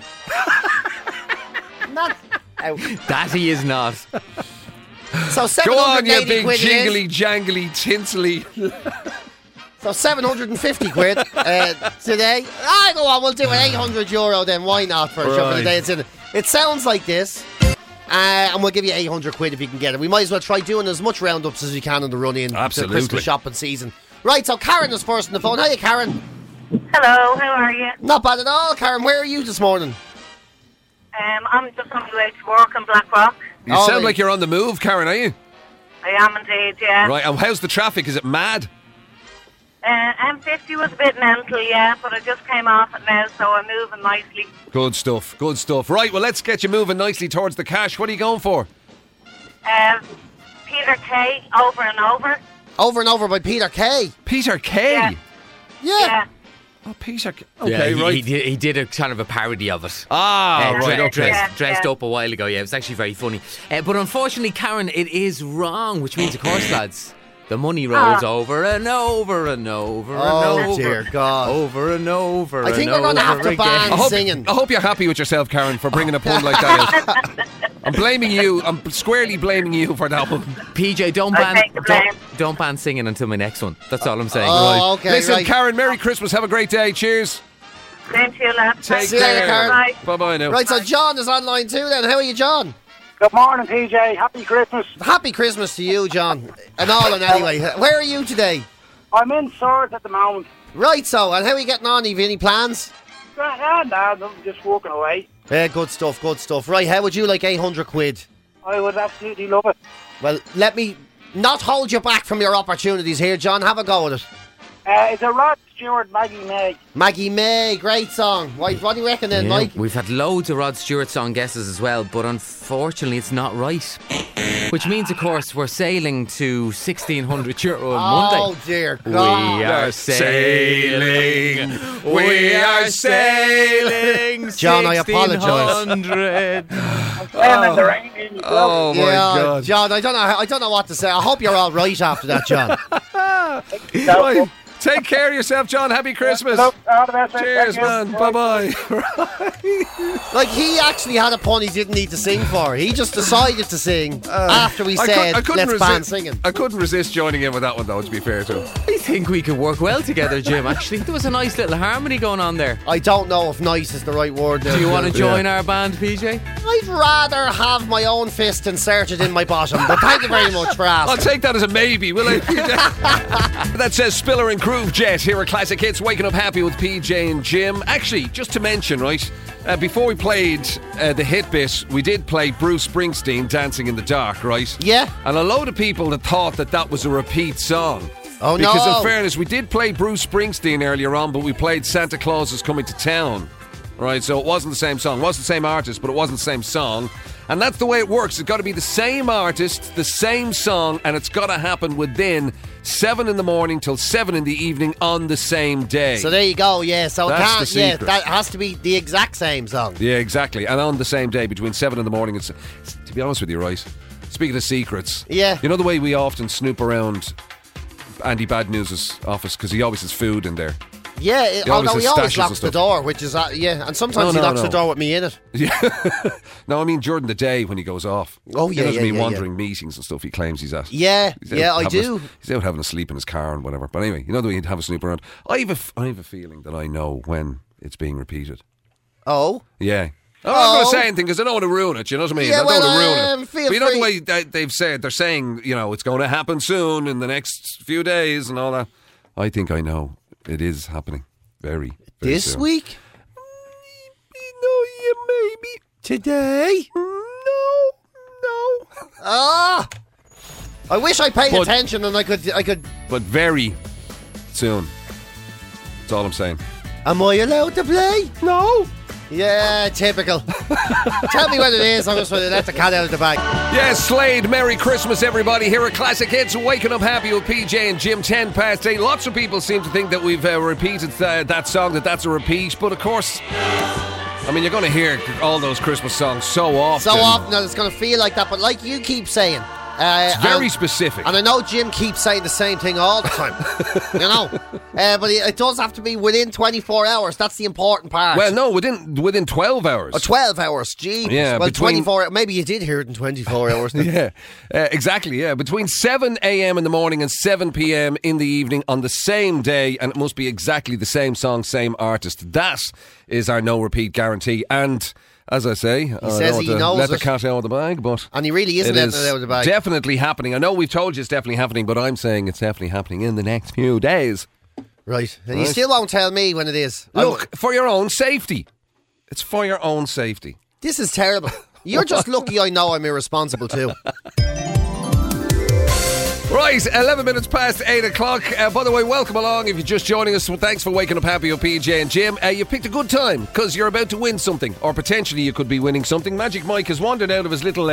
Not. Ow. That he is not. So Go on, 780 you big quid it is. jingly jangly tinsely. So 750 quid today. Go on, we'll do an 800 euro then. Why not for a show for the day it's in it? It sounds like this. And we'll give you 800 quid if you can get it. We might as well try doing as much roundups as we can in the run-in to Absolutely. Christmas shopping season. Right, so Karen is first on the phone. Hiya, Karen. Hello, how are you? Not bad at all, Karen. Where are you this morning? I'm just on my way to work in Blackrock. You Oh, sound right. like you're on the move, Karen, are you? I am indeed, yeah. Right, and how's the traffic? Is it mad? M50 was a bit mental, yeah, but I just came off it now, so I'm moving nicely. Good stuff, good stuff. Right, well, let's get you moving nicely towards the cash. What are you going for? Peter Kay, Over and Over. Over and Over by Peter Kay. Peter Kay? Yeah. Yeah. Oh, Peter Kay. Yeah, Okay, right. He did a kind of a parody of it. Ah, right, okay. Dressed up a while ago, yeah. It was actually very funny. But unfortunately, Karen, it is wrong, which means, of course, lads, the money rolls over and over and over and Oh, over. dear God. Over and over I think and we're going to have over to ban again. singing. I hope you're happy with yourself, Karen, for bringing a pun like that out. I'm blaming you. I'm squarely blaming you for that one. PJ, don't I take the blame. don't ban singing until my next one. That's all I'm saying. Oh, okay, Listen, right. Karen, Merry Christmas. Have a great day. Cheers. Same to you, lads. Take See you later, care. Karen. Bye. Bye-bye now. Right, so John is online too then. How are you, John? Good morning, PJ. Happy Christmas. Happy Christmas to you, John. And all, and anyway. Where are you today? I'm in Swords at the moment. Right, so, and how are you getting on? Have you any plans? I'm just walking away. Yeah, good stuff, good stuff. Right, how would you like 800 quid? I would absolutely love it. Well, let me not hold you back from your opportunities here, John. Have a go at it. It's a Rod Stewart, Maggie May. Maggie May, great song. What do you reckon then, Yeah, Mike? we've had loads of Rod Stewart song guesses as well, but unfortunately it's not right. Which means, of course, we're sailing to €1,600 on Monday. Oh, dear God. We are sailing. We are sailing. John, I apologise. 1,600. I'm in the rain. Oh, my Yeah, God. John, I don't know what to say. I hope you're all right after that, John. Right. Take care of yourself, John. Happy Christmas. All the best. Cheers, Thank you. man. Bye-bye. Like, he actually had a pun he didn't need to sing for. He just decided to sing after we said, let's ban singing. I couldn't resist joining in with that one, though, to be fair to him. I think we could work well together, Jim, actually. There was a nice little harmony going on there. I don't know if nice is the right word now. Do you want to join our band, PJ? I'd rather have my own fist inserted in my bottom, but thank you very much for I'll asking. take that as a maybe, will I? That says Spiller and Groove Jet here at Classic Hits, waking up happy with PJ and Jim. Actually, just to mention, right, before we played the hit bit, we did play Bruce Springsteen, Dancing in the Dark, right? Yeah. And a load of people that thought that was a repeat song. Oh, Because no. in fairness, we did play Bruce Springsteen earlier on, but we played Santa Claus is Coming to Town. Right, so it wasn't the same song. It wasn't the same artist, but it wasn't the same song. And that's the way it works. It's got to be the same artist, the same song, and it's got to happen within 7 in the morning till 7 in the evening on the same day. So there you go, yeah. So it That's can't, the yeah, secret. that has to be the exact same song. Yeah, exactly. And on the same day, between 7 in the morning and... To be honest with you, right, speaking of secrets... Yeah. You know the way we often snoop around Andy Bad News' office, because he always has food in there? Yeah, He always although he has always stashes locks and the stuff. door, which is, yeah, and sometimes No, he locks no. the door with me in it. Yeah. No, I mean during the day when he goes off. Oh, yeah, He knows yeah, me yeah, wandering meetings and stuff he claims he's at. Yeah, He's out yeah, I having do. He's out having a sleep in his car and whatever. But anyway, you know the way he'd have a snoop around. I have a feeling that I know when it's being repeated. Oh? Yeah. I'm not going Oh. to say anything because I don't want to ruin it. You know what I mean? Yeah, I don't want to well, ruin it. feel But you know the free. way they've said, they're saying, you know, it's going to happen soon in the next few days and all that. I think I know it is happening very, very This soon. week? No, yeah, maybe. Today? No. Ah! I wish I paid attention and I could. But very soon. That's all I'm saying. Am I allowed to play? No. Yeah, typical. Tell me what it is. I'm just going to let the cat out of the bag. Yes, Slade, Merry Christmas, everybody. Here at Classic Hits, waking up happy with PJ and Jim, 10 past 8. Lots of people seem to think that we've repeated that song, that's a repeat. But of course, I mean, you're going to hear all those Christmas songs so often. So often that it's going to feel like that. But like you keep saying, it's very specific. And I know Jim keeps saying the same thing all the time. You know? But it does have to be within 24 hours. That's the important part. Well, no, within 12 hours. 12 hours, gee. Yeah, well, 24. Maybe you did hear it in 24 hours. Yeah, exactly, yeah. Between 7 a.m. in the morning and 7 p.m. in the evening on the same day, and it must be exactly the same song, same artist. That is our no-repeat guarantee. And as I say, he says he knows let the it. cat out of the bag, but and he really isn't letting it out of the bag. Definitely happening. I know we've told you it's definitely happening, but I'm saying it's definitely happening in the next few days. Right, and you still won't tell me when it is. Look, for your own safety. It's for your own safety. This is terrible. You're just lucky I know I'm irresponsible too. Right, 11 minutes past 8 o'clock. By the way, welcome along if you're just joining us. Well, thanks for waking up happy with PJ and Jim. You picked a good time because you're about to win something, or potentially you could be winning something. Magic Mike has wandered out of his little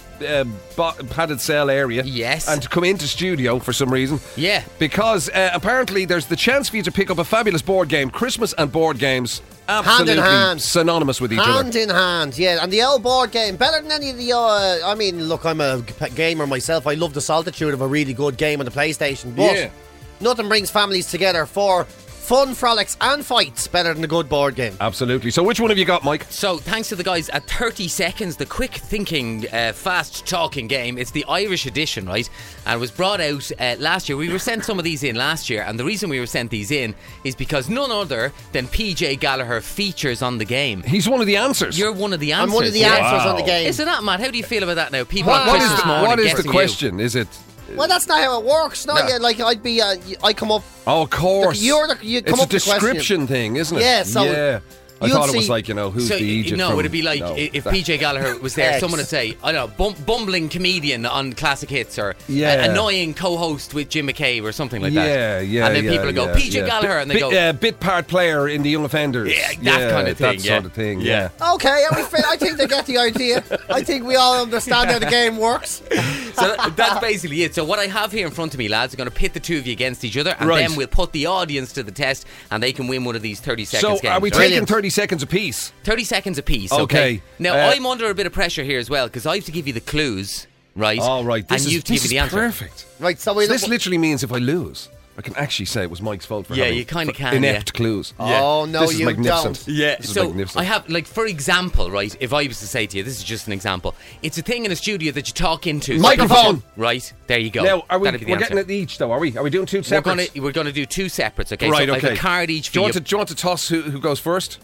padded cell area. Yes. And to come into studio for some reason. Yeah. Because apparently there's the chance for you to pick up a fabulous board game. Christmas and board games, absolutely hand in hand, synonymous with each other. Hand in hand, yeah. And the old board game, better than any of the I mean, look, I'm a gamer myself. I love the solitude of a really good game on the PlayStation. But nothing brings families together for fun, frolics and fights better than a good board game. Absolutely. So which one have you got, Mike? So thanks to the guys at 30 Seconds, the quick thinking, fast talking game. It's the Irish edition, right? And it was brought out last year. We were sent some of these in last year, and the reason we were sent these in is because none other than PJ Gallagher features on the game. He's one of the answers. You're one of the answers. I'm one of the answers on the game. Isn't that mad? How do you feel about that now? People on Christmas morning what is the guessing question? you. Is it... Well, that's not how it works. No, yeah, like I'd be, I come up. Oh, of course. You come it's up a with the description question. thing, isn't it? Yeah, so yeah. I thought it was like, who's so, the Egypt no, from? it'd be like if PJ Gallagher was there, someone would say, I don't know, bumbling comedian on Classic Hits, or annoying co-host with Jim McCabe or something like that. Yeah. And then people would go, PJ Gallagher, and they go, bit part player in the Young Offenders. Yeah, that kind of thing. That sort of thing, yeah. Okay, I think they get the idea. I think we all understand how the game works. So that's basically it. So what I have here in front of me, lads, are going to pit the two of you against each other, and then we'll put the audience to the test, and they can win one of these 30 seconds games. So are we taking 30 seconds apiece? 30 seconds apiece, okay? Now, I'm under a bit of pressure here as well, because I have to give you the clues, right? Oh, right. And you have to give me the answer. Perfect. Right, so this literally means if I lose, I can actually say it was Mike's fault for having you kind of can, inept clues. Oh, no, this is you magnificent. don't. Yeah, this is so magnificent. I have, like, for example, right, if I was to say to you, this is just an example, it's a thing in a studio that you talk into. Microphone! Right, there you go. Now, we're answer. getting it each, though, are we? Are we doing two separates? We're going to do two separates, okay? Right, so okay. I have a card each for do you want to toss who goes first?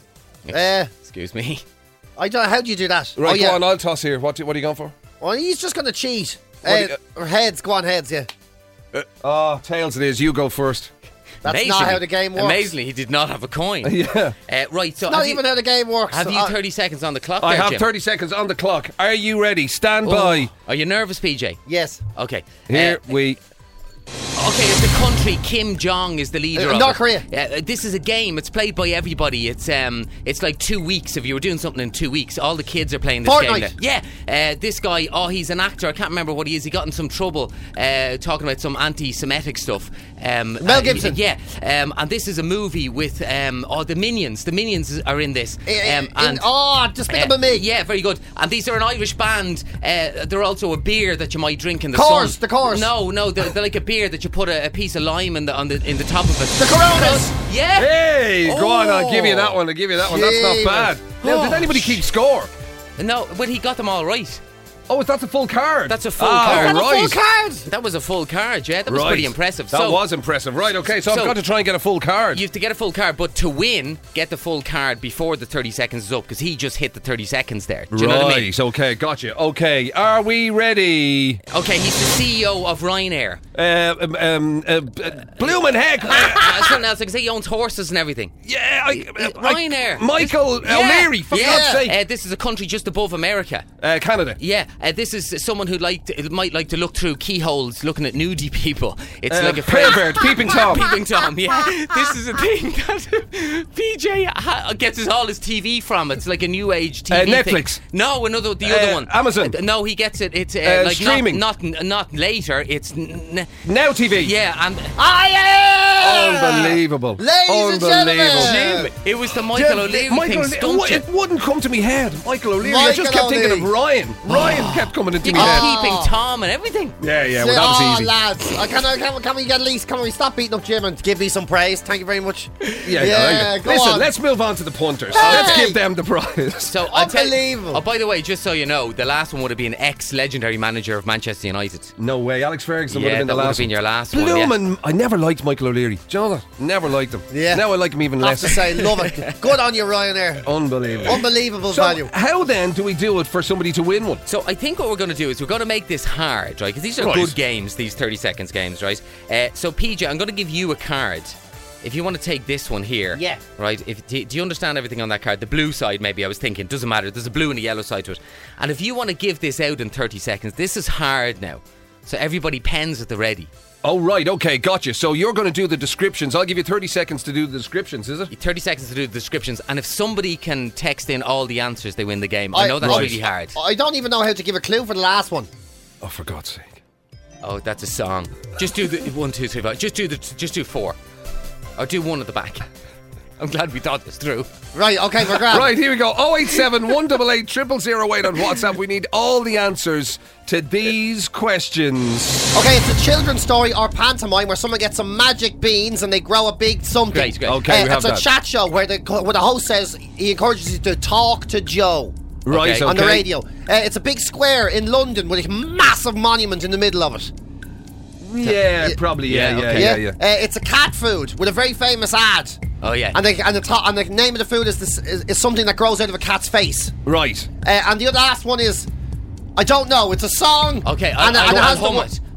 Excuse me. I don't know, how do you do that? Right, go on, I'll toss here. What are you going for? Well, he's just going to cheat. Or heads, go on, heads, yeah. Tails it is. You go first. That's not how the game works. Amazingly, he did not have a coin. Yeah. Right, so... Not even how the game works. Have you 30 seconds on the clock I there, have Jim? 30 seconds on the clock. Are you ready? Stand by. Are you nervous, PJ? Yes. Okay. Here we... Okay, it's a country. Kim Jong is the leader of North it. Korea. This is a game. It's played by everybody. It's like 2 weeks. If you were doing something in 2 weeks, all the kids are playing this Fortnite. game. Yeah. This guy, he's an actor. I can't remember what he is. He got in some trouble talking about some anti-Semitic stuff. Mel Gibson. And this is a movie with the Minions. The Minions are in this. Despicable Me. Yeah, very good. And these are an Irish band. They're also a beer that you might drink in the Coors, sun. the Coors. No, they're like a beer that you put a piece of lime in the top of it. The Coronas. Yeah. Hey, go on, I'll give you that one. That's not bad. Now, did anybody keep score? No, but he got them all right. Oh, that's a full card. That's a full card. Right. Full card. That was a full card, yeah. That was pretty impressive. That was impressive. Right, okay, so I've got to try and get a full card. You have to get a full card, but to win, get the full card before the 30 seconds is up, because he just hit the 30 seconds there. Do you know what I mean? Okay, gotcha. Okay, are we ready? Okay, he's the CEO of Ryanair. Bloomin' heck, man. Something else, I can say he owns horses and everything. Yeah, Ryanair. Michael O'Leary, for God's sake. This is a country just above America. Canada. Yeah, This is someone who might like to look through keyholes, looking at nudie people. It's like a pervert, peeping Tom. Peeping Tom, yeah. This is a thing that PJ gets all his TV from. It's like a new age TV Netflix. thing. No, the other one. Amazon. No, he gets it. It's like streaming. Not later. It's Now TV. yeah, and Unbelievable. Ladies and gentlemen. Jim, it was the Michael O'Leary thing. Stumped you. It wouldn't come to me head. Michael O'Leary. I just Michael kept thinking of O'Leary. Ryan. Ryan kept coming into You me head. got Peeping Tom and everything. Yeah, well, that was easy. Lads, can we get at least? Can we stop beating up Jim and give me some praise? Thank you very much. Yeah, go listen, on. let's move on to the punters. Hey! Let's give them the prize. So I'll tell you. Unbelievable. Oh, by the way, just so you know, the last one would have been ex-legendary manager of Manchester United. No way, Alex Ferguson would have been the that would have last been one. your last one. Yeah. Bloomin', I never liked Michael O'Leary. Do you know that? Never liked him. Yeah. Now I like him even I have less. to say, love it. Good on you, Ryanair. Unbelievable. Unbelievable So value. how then do we do it for somebody to win one? So I think what we're going to do is we're going to make this hard, right? Because these are Right. good games, these 30 seconds games, right? So PJ, I'm going to give you a card. If you want to take this one here, Yeah. right? Do you understand everything on that card? The blue side, maybe I was thinking, doesn't matter. There's a blue and a yellow side to it. And if you want to give this out in 30 seconds, this is hard now. So everybody pens at the ready. Oh, right, okay, gotcha. So you're going to do the descriptions. I'll give you 30 seconds to do the descriptions, is it? 30 seconds to do the descriptions, and if somebody can text in all the answers, they win the game. I know that's Right. really hard. I don't even know how to give a clue for the last one. Oh, for God's sake. Oh, that's a song. Just do the 1, 2, 3, 5. Just do 4, or do 1 at the back. I'm glad we thought this through. Right, okay, we're grand. Right, here we go. 087 188 0008 on WhatsApp. We need all the answers to these questions. Okay, it's a children's story or pantomime where someone gets some magic beans and they grow a big something. Great. Okay, we have it's a that. chat show where the host says he encourages you to talk to Joe. Right, Okay. On the okay. radio. It's a big square in London with a massive monument in the middle of it. Yeah, probably, yeah. It's a cat food with a very famous ad. Oh yeah. And the name of the food is something that grows out of a cat's face. Right. And the other last one is, I don't know. It's a song. Okay, and it I'll has the hum wo- it.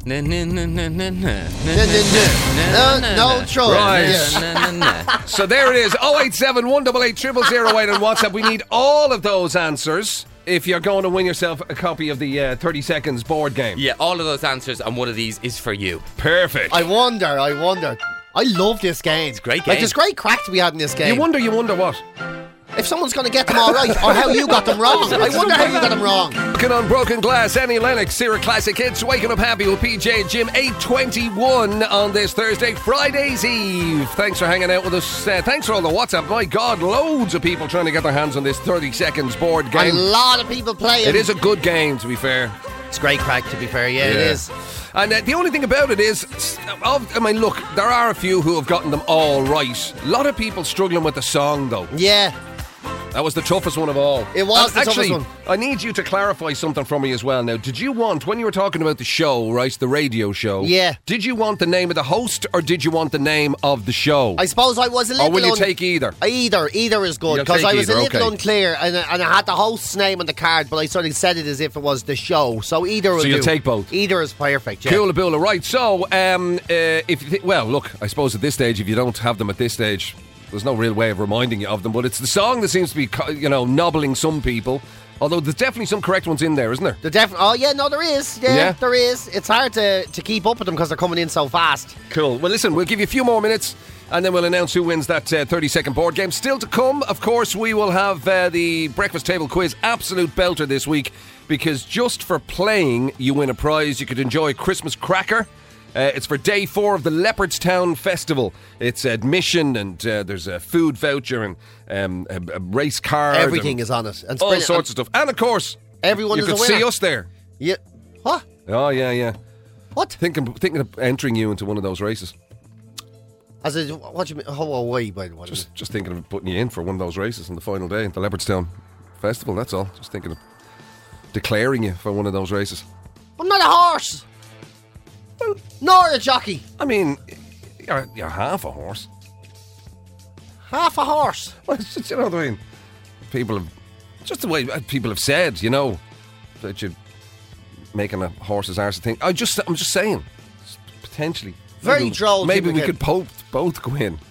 No trouble. Right. Yeah. So there it is. 087 188 0008 on WhatsApp. We need all of those answers if you're going to win yourself a copy of the 30 seconds board game. Yeah, all of those answers, and one of these is for you. Perfect. I wonder. I love this game. It's a great Like, game. there's great crack to be had in this game. You wonder what? If someone's going to get them all right, or how you got them wrong. I wonder how you got them wrong. Looking on Broken Glass, Annie Lennox, Sarah Classic Hits, Waking Up Happy with PJ and Jim, 8:21 on this Thursday, Friday's Eve. Thanks for hanging out with us. Thanks for all the WhatsApp. My God, loads of people trying to get their hands on this 30 seconds board A game. lot of people playing. It is a good game, to be fair. It's great crack, to be fair. Yeah, it is. And the only thing about it is, look, there are a few who have gotten them all right. A lot of people struggling with the song, though. Yeah. That was the toughest one of all. It was the Actually, toughest one. I need you to clarify something for me as well now. Did you want, when you were talking about the show, right, the radio show, Yeah. did you want the name of the host or did you want the name of the show? I suppose I was a little. Or will you take either? Either is good You'll because take I was either, a little okay. unclear, and I had the host's name on the card, but I sort of said it as if it was the show. So either will So you'll do. take both? Either is perfect. Yeah. Coolaboola, right. So, if you well, look, I suppose at this stage, if you don't have them at this stage, there's no real way of reminding you of them, but it's the song that seems to be, nobbling some people. Although there's definitely some correct ones in there, isn't there? Oh yeah, no, there is. Yeah, Yeah? there is. It's hard to keep up with them because they're coming in so fast. Cool. Well, listen, we'll give you a few more minutes and then we'll announce who wins that 30-second board game. Still to come, of course, we will have the Breakfast Table Quiz, absolute belter this week, because just for playing, you win a prize. You could enjoy a Christmas cracker. It's for day 4 of the Leopardstown Festival. It's admission and there's a food voucher and a race card. Everything and is on it. And all sorts of stuff. And of course, everyone you is a could winner. see us there. Yeah. What? Oh, yeah. What? Thinking of entering you into one of those races. As a, what do you mean? Oh, why? What Just thinking of putting you in for one of those races on the final day at the Leopardstown Festival, that's all. Just thinking of declaring you for one of those races. I'm not a horse. Nor a jockey. I mean, you're half a horse. Half a horse. Well, it's just, you know what I mean? People have, just the way people have said, that you're making a horse's arse a thing. I'm just saying, potentially. Very droll. Maybe we people could both go in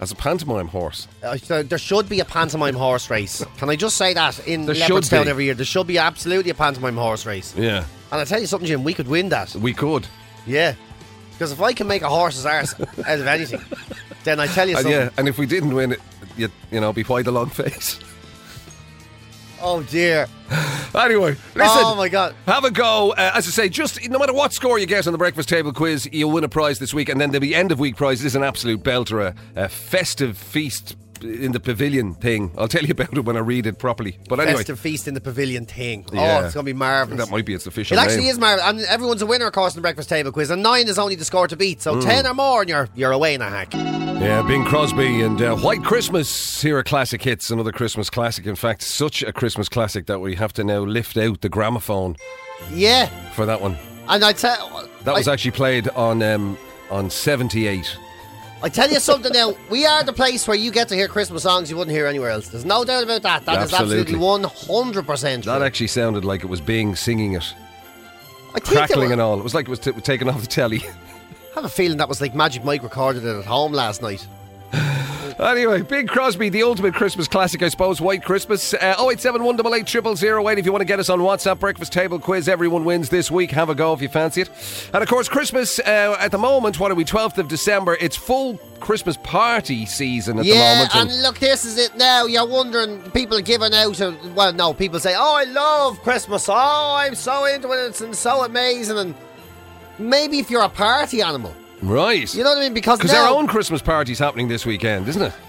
as a pantomime horse. There should be a pantomime horse race. Can I just say that in There should Leopardstown be. every year? There should be absolutely a pantomime horse race. Yeah, And I tell you something, Jim, we could win that. we could. Yeah. Because if I can make a horse's arse out of anything, then I tell you And something. yeah, and if we didn't win it, you know, be why the long face. Oh, dear. Anyway, listen. Oh, my God. Have a go. As I say, just no matter what score you get on the breakfast table quiz, you'll win a prize this week, and then the end of week prize is an absolute belter, a festive feast in the pavilion thing. I'll tell you about it when I read it properly. But anyway, Festive feast in the pavilion thing. Yeah. Oh, it's going to be marvellous. that might be its official It actually name. is marvellous. And everyone's a winner, of course, in the breakfast table quiz. And 9 is only the score to beat. So 10 or more, and you're away in a hack. Yeah, Bing Crosby and White Christmas here at Classic Hits, another Christmas classic. In fact, such a Christmas classic that we have to now lift out the gramophone Yeah. for that one. And I tell Actually played on 78. I tell you something now, we are the place where you get to hear Christmas songs you wouldn't hear anywhere else. There's no doubt about that. That is absolutely 100% That true. actually sounded like it was Bing singing it, I think crackling that and all. It was like it was taken off the telly. I have a feeling that was like Magic Mike recorded it at home last night. Anyway, Bing Crosby, the ultimate Christmas classic, I suppose. White Christmas. 0871 88 0008 if you want to get us on WhatsApp. Breakfast table quiz. Everyone wins this week. Have a go if you fancy it. And of course, Christmas at the moment. What are we? 12th of December. It's full Christmas party season at the moment. And look, this is it now. You're wondering, people are giving out. Well, no, people say, oh, I love Christmas. Oh, I'm so into it. It's so amazing. And maybe if you're a party animal. Right. You know what I mean? Because our own Christmas party's happening this weekend, isn't it?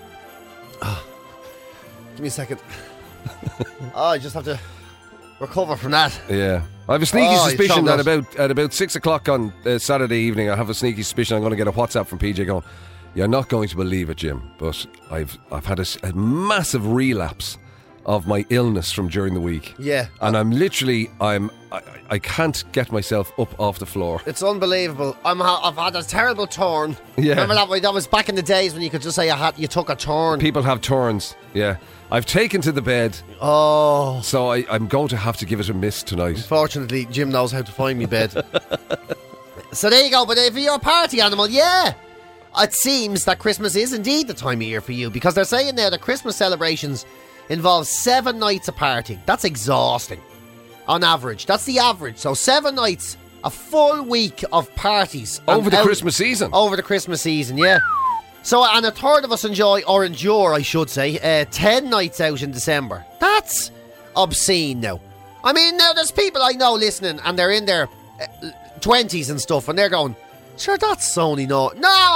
Give me a second. I just have to recover from that. Yeah. I have a sneaky Oh, suspicion you're that so at about 6 o'clock on Saturday evening, I have a sneaky suspicion I'm going to get a WhatsApp from PJ going, you're not going to believe it, Jim, but I've had a massive relapse of my illness from during the week. Yeah. And I can't get myself up off the floor. It's unbelievable. I've had a terrible turn. Yeah. Remember that way? That was back in the days when you could just say you took a turn. People have turns, yeah. I've taken to the bed, Oh. so I'm going to have to give it a miss tonight. Fortunately, Jim knows how to find me bed. So there you go. But if you're a party animal, yeah. It seems that Christmas is indeed the time of year for you, because they're saying now that Christmas celebrations involve 7 nights of partying. That's exhausting. On average. That's the average. So 7 nights, a full week of parties. Over the Christmas season. Over the Christmas season, yeah. So, and a third of us endure, I should say, 10 nights out in December. That's obscene now. I mean, now there's people I know listening and they're in their 20s and stuff and they're going, sure, that's only no,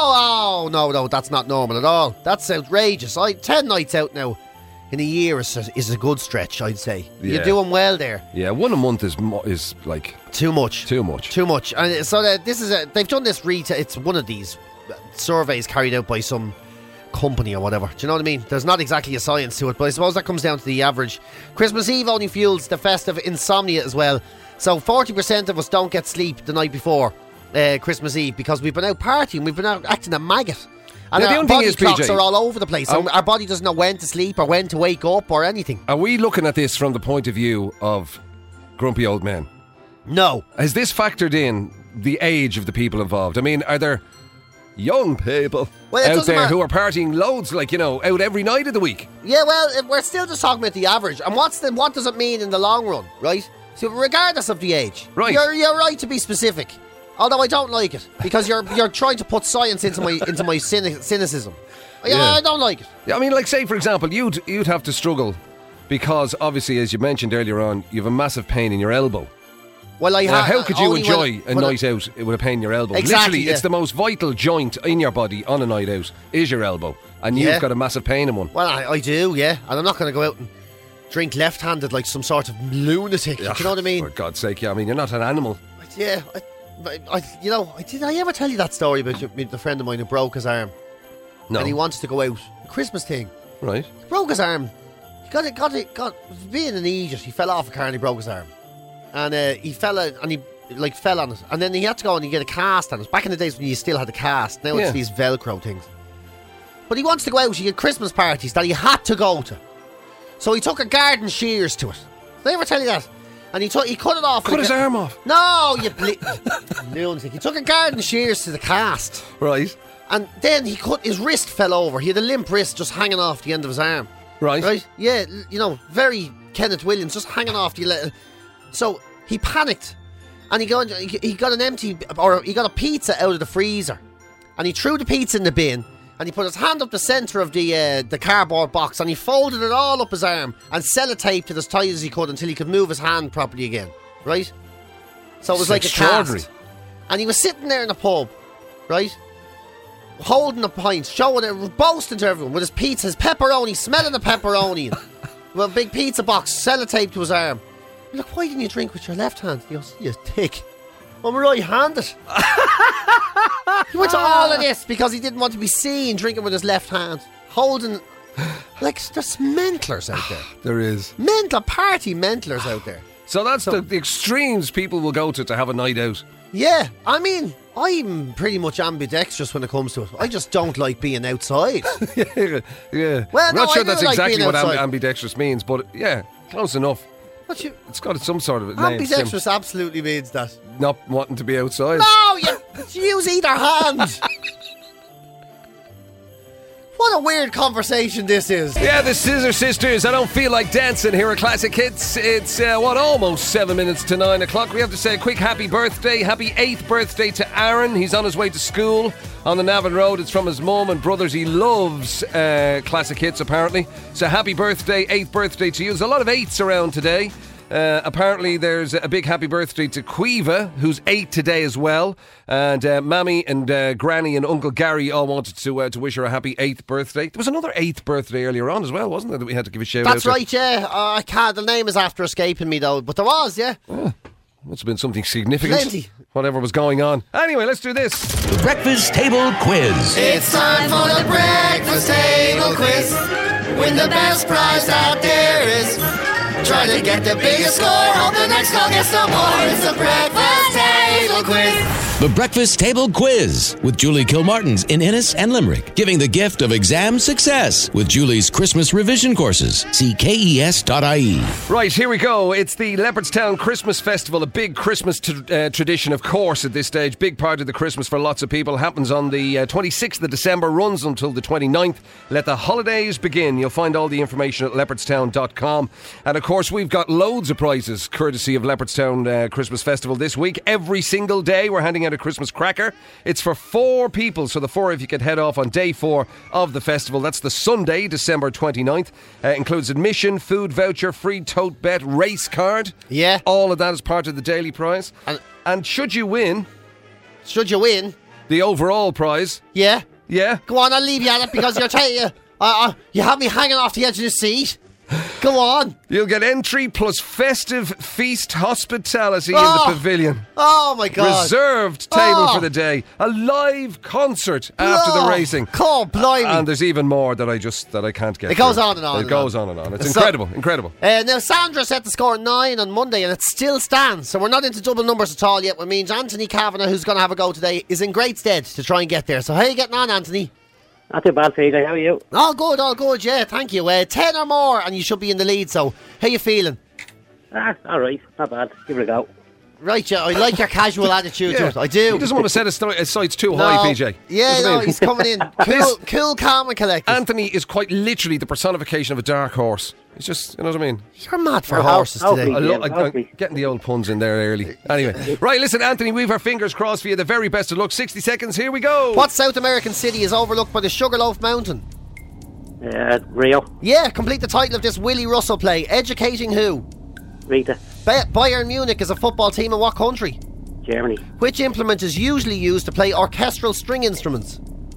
that's not normal at all. That's outrageous. 10 nights out now in a year is a good stretch, I'd say. Yeah. You're doing well there. Yeah, one a month is like Too much. too much. Too much. And so they've done this it's one of these surveys carried out by some company or whatever. Do you know what I mean? There's not exactly a science to it, but I suppose that comes down to the average. Christmas Eve only fuels the festive insomnia as well. So 40% of us don't get sleep the night before Christmas Eve because we've been out partying, we've been out acting a maggot. And Now, the our only thing body is, clocks PJ, are all over the place. So our body doesn't know when to sleep or when to wake up or anything. Are we looking at this from the point of view of grumpy old men? No. Has this factored in the age of the people involved? I mean, are there young people Well, it out doesn't there matter. who are partying loads, like, you know, out every night of the week? Yeah, well, we're still just talking about the average. And what does it mean in the long run, right? So regardless of the age, Right. You're right to be specific. Although I don't like it because you're trying to put science into my cynicism. Yeah, Yeah. I don't like it. Yeah, I mean, like, say, for example, you'd have to struggle because, obviously, as you mentioned earlier on, you have a massive pain in your elbow. Well, Now, how could you enjoy a night out with a pain in your elbow? Exactly, Literally, yeah. it's the most vital joint in your body on a night out is your elbow. And Yeah. you've got a massive pain in one. Well, I do, yeah. And I'm not going to go out and drink left-handed like some sort of lunatic. Do you know what I mean? For God's sake, yeah. I mean, you're not an animal. Yeah. Did I ever tell you that story about the friend of mine who broke his arm? No. And he wanted to go out. Christmas thing. Right. He broke his arm. He got being an idiot. He fell off a car and he broke his arm. And he fell on it. And then he had to go and get a cast on it. Back in the days when you still had a cast. Now Yeah. it's these Velcro things. But he wants to go out. He had Christmas parties that he had to go to. So he took a garden shears to it. Did I ever tell you that? And he cut it off. Cut his arm off. No, you lunatic. He took a garden shears to the cast. Right. And then his wrist fell over. He had a limp wrist just hanging off the end of his arm. Right. Yeah, very Kenneth Williams, just hanging off the... So he panicked. And he got a pizza out of the freezer. And he threw the pizza in the bin. And he put his hand up the centre of the cardboard box. And he folded it all up his arm. And sellotaped it as tight as he could until he could move his hand properly again. Right? So it was like a cast. And he was sitting there in the pub. Right? Holding a pint, showing it, boasting to everyone with his pizza, his pepperoni, smelling the pepperoni. With a big pizza box, sellotaped to his arm. I'm like, why didn't you drink with your left hand? He goes, you thick. I'm right-handed. He went to all of this because he didn't want to be seen drinking with his left hand. Holding... Like, there's mentlers out there. There is. Party mentlers out there. So that's the extremes people will go to have a night out. Yeah, I mean, I'm pretty much ambidextrous when it comes to it. I just don't like being outside. Yeah. Well, I'm not sure that's like exactly what outside. ambidextrous means, but yeah, close enough. It's got some sort of a name. Ambidextrous absolutely means that. Not wanting to be outside. No, you use either hand. What a weird conversation this is. Yeah, the Scissor Sisters. I don't feel like dancing here at Classic Hits. It's, almost 7 minutes to 9 o'clock. We have to say a quick happy birthday. Happy 8th birthday to Aaron. He's on his way to school on the Navan Road. It's from his mum and brothers. He loves Classic Hits, apparently. So happy birthday, 8th birthday to you. There's a lot of 8s around today. Apparently there's a big happy birthday to Quiva, who's 8 today as well. And Mammy and Granny and Uncle Gary all wanted to wish her a happy 8th birthday. There was another 8th birthday earlier on as well, wasn't there, that we had to give a shout out to? That's right, yeah. I can't, the name is after escaping me though, but there was, yeah. Must have been something significant. Plenty. Whatever was going on. Anyway, let's do this. The Breakfast Table Quiz. It's time for the breakfast table quiz. Win the best prize out there is. Try to get the biggest score. Hope the next call gets no more. It's the breakfast table quiz. The Breakfast Table Quiz with Julie Kilmartins in Innis and Limerick, giving the gift of exam success with Julie's Christmas revision courses. See KES.ie. Right, here we go. It's the Leopardstown Christmas Festival, a big Christmas tradition, of course, at this stage. Big part of the Christmas for lots of people. Happens on the 26th of December, runs until the 29th. Let the holidays begin. You'll find all the information at leopardstown.com. And of course, we've got loads of prizes courtesy of Leopardstown Christmas Festival this week. Every single day we're handing out a Christmas cracker. It's for 4 people, so the 4 of you could head off on day 4 of the festival. That's the Sunday, December 29th. Includes admission, food voucher, free tote bet, race card. Yeah. All of that is part of the daily prize. And should you win the overall prize? Yeah. Go on, I'll leave you at it because you're telling you have me hanging off the edge of the seat. Go on. You'll get entry plus festive feast hospitality in the pavilion. Oh my God. Reserved table for the day. A live concert after the racing. God, blimey. And there's even more that I can't get. It goes on and on. It goes on and on. It's incredible. Now Sandra set the score 9 on Monday and it still stands. So we're not into double numbers at all yet, which means Anthony Kavanagh, who's going to have a go today, is in great stead to try and get there. So how are you getting on, Anthony? Not too bad, PJ. How are you? All good, yeah, thank you. 10 or more and you should be in the lead, so how you feeling? All right, not bad. Give it a go. Right, yeah, I like your casual attitude to it, I do. He doesn't want to set his sights too high, PJ. Yeah, he's coming in. Cool, calm and collected. Anthony is quite literally the personification of a dark horse. He's just, you know what I mean? You're mad for horses today. I'm getting the old puns in there early. Anyway, right, listen, Anthony, we've our fingers crossed for you. The very best of luck. 60 seconds, here we go. What South American city is overlooked by the Sugarloaf Mountain? Rio. Yeah, complete the title of this Willie Russell play. Educating who? Rita. Bayern Munich is a football team in what country? Germany. Which implement is usually used to play orchestral string instruments?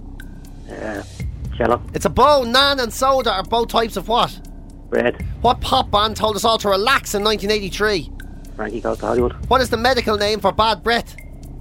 Cello. It's a bow. Naan and soda are both types of what? Bread. What pop band told us all to relax in 1983? Frankie Goes to Hollywood. What is the medical name for bad breath?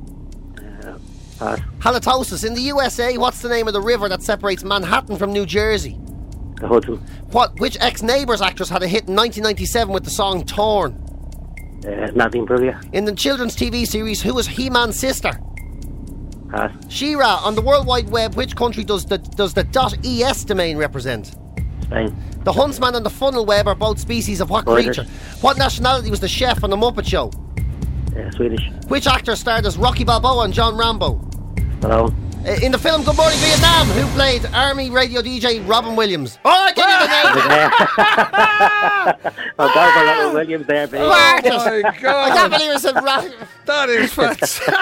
Pass. Halitosis. In the USA, what's the name of the river that separates Manhattan from New Jersey? The Hudson. Which ex-Neighbours actress had a hit in 1997 with the song Torn? Natalie Imbruglia. In the children's TV series, who is He-Man's sister? Pass. Shira. On the World Wide Web, which country does the .es domain represent? Spain. The Huntsman and the Funnel Web are both species of what creature? What nationality was the chef on the Muppet Show? Swedish. Which actor starred as Rocky Balboa and John Rambo? Stallone. In the film Good Morning Vietnam, who played Army radio DJ Robin Williams? Oh, I give you the name. I'll go for Robin Williams there, baby. Oh my I can't God. believe I said That is fantastic.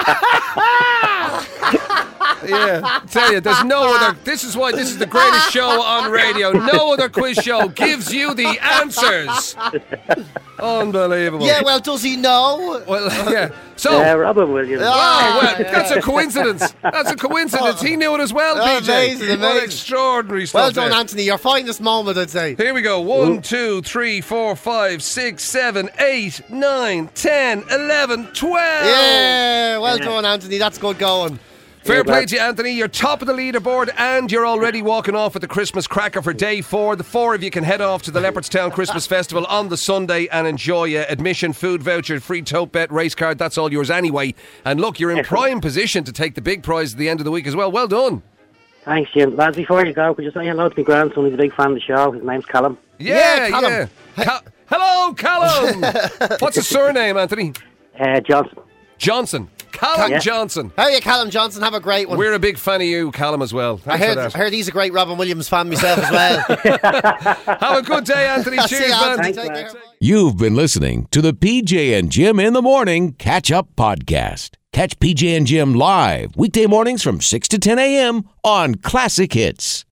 Yeah, tell you, there's no other. This is why this is the greatest show on radio. No other quiz show gives you the answers. Unbelievable. Yeah, well, does he know? Well, yeah. So, Robin Williams. oh, well, that's a coincidence. That's a coincidence. He knew it as well, Oh, PJ. amazing, What amazing. extraordinary stuff. Well done, there. Anthony. Your finest moment, I'd say. Here we go. 1, 2, 3, 4, 5, 6, 7, 8, 9, 10, 11, 12. Yeah, well done, Anthony. That's good going. Fair play to you, Anthony. You're top of the leaderboard and you're already walking off with the Christmas cracker for day 4. The 4 of you can head off to the Leopardstown Christmas Festival on the Sunday and enjoy admission, food voucher, free tote bet, race card. That's all yours anyway. And look, you're in prime position to take the big prize at the end of the week as well. Well done. Thanks, Jim. Lads, before you go, could you say hello to my grandson? He's a big fan of the show. His name's Callum. Yeah, Callum. Hello, Callum. What's his surname, Anthony? Johnson. Johnson. Callum Yeah. Johnson. How are you, Callum Johnson? Have a great one. We're a big fan of you, Callum, as well. I Thanks for that. heard he's a great Robin Williams fan myself as well. Have a good day, Anthony. See Cheers, you, man. Anthony. Thanks, Take man. care. You've been listening to the PJ and Jim in the Morning Catch Up Podcast. Catch PJ and Jim live weekday mornings from 6 to 10 a.m. on Classic Hits.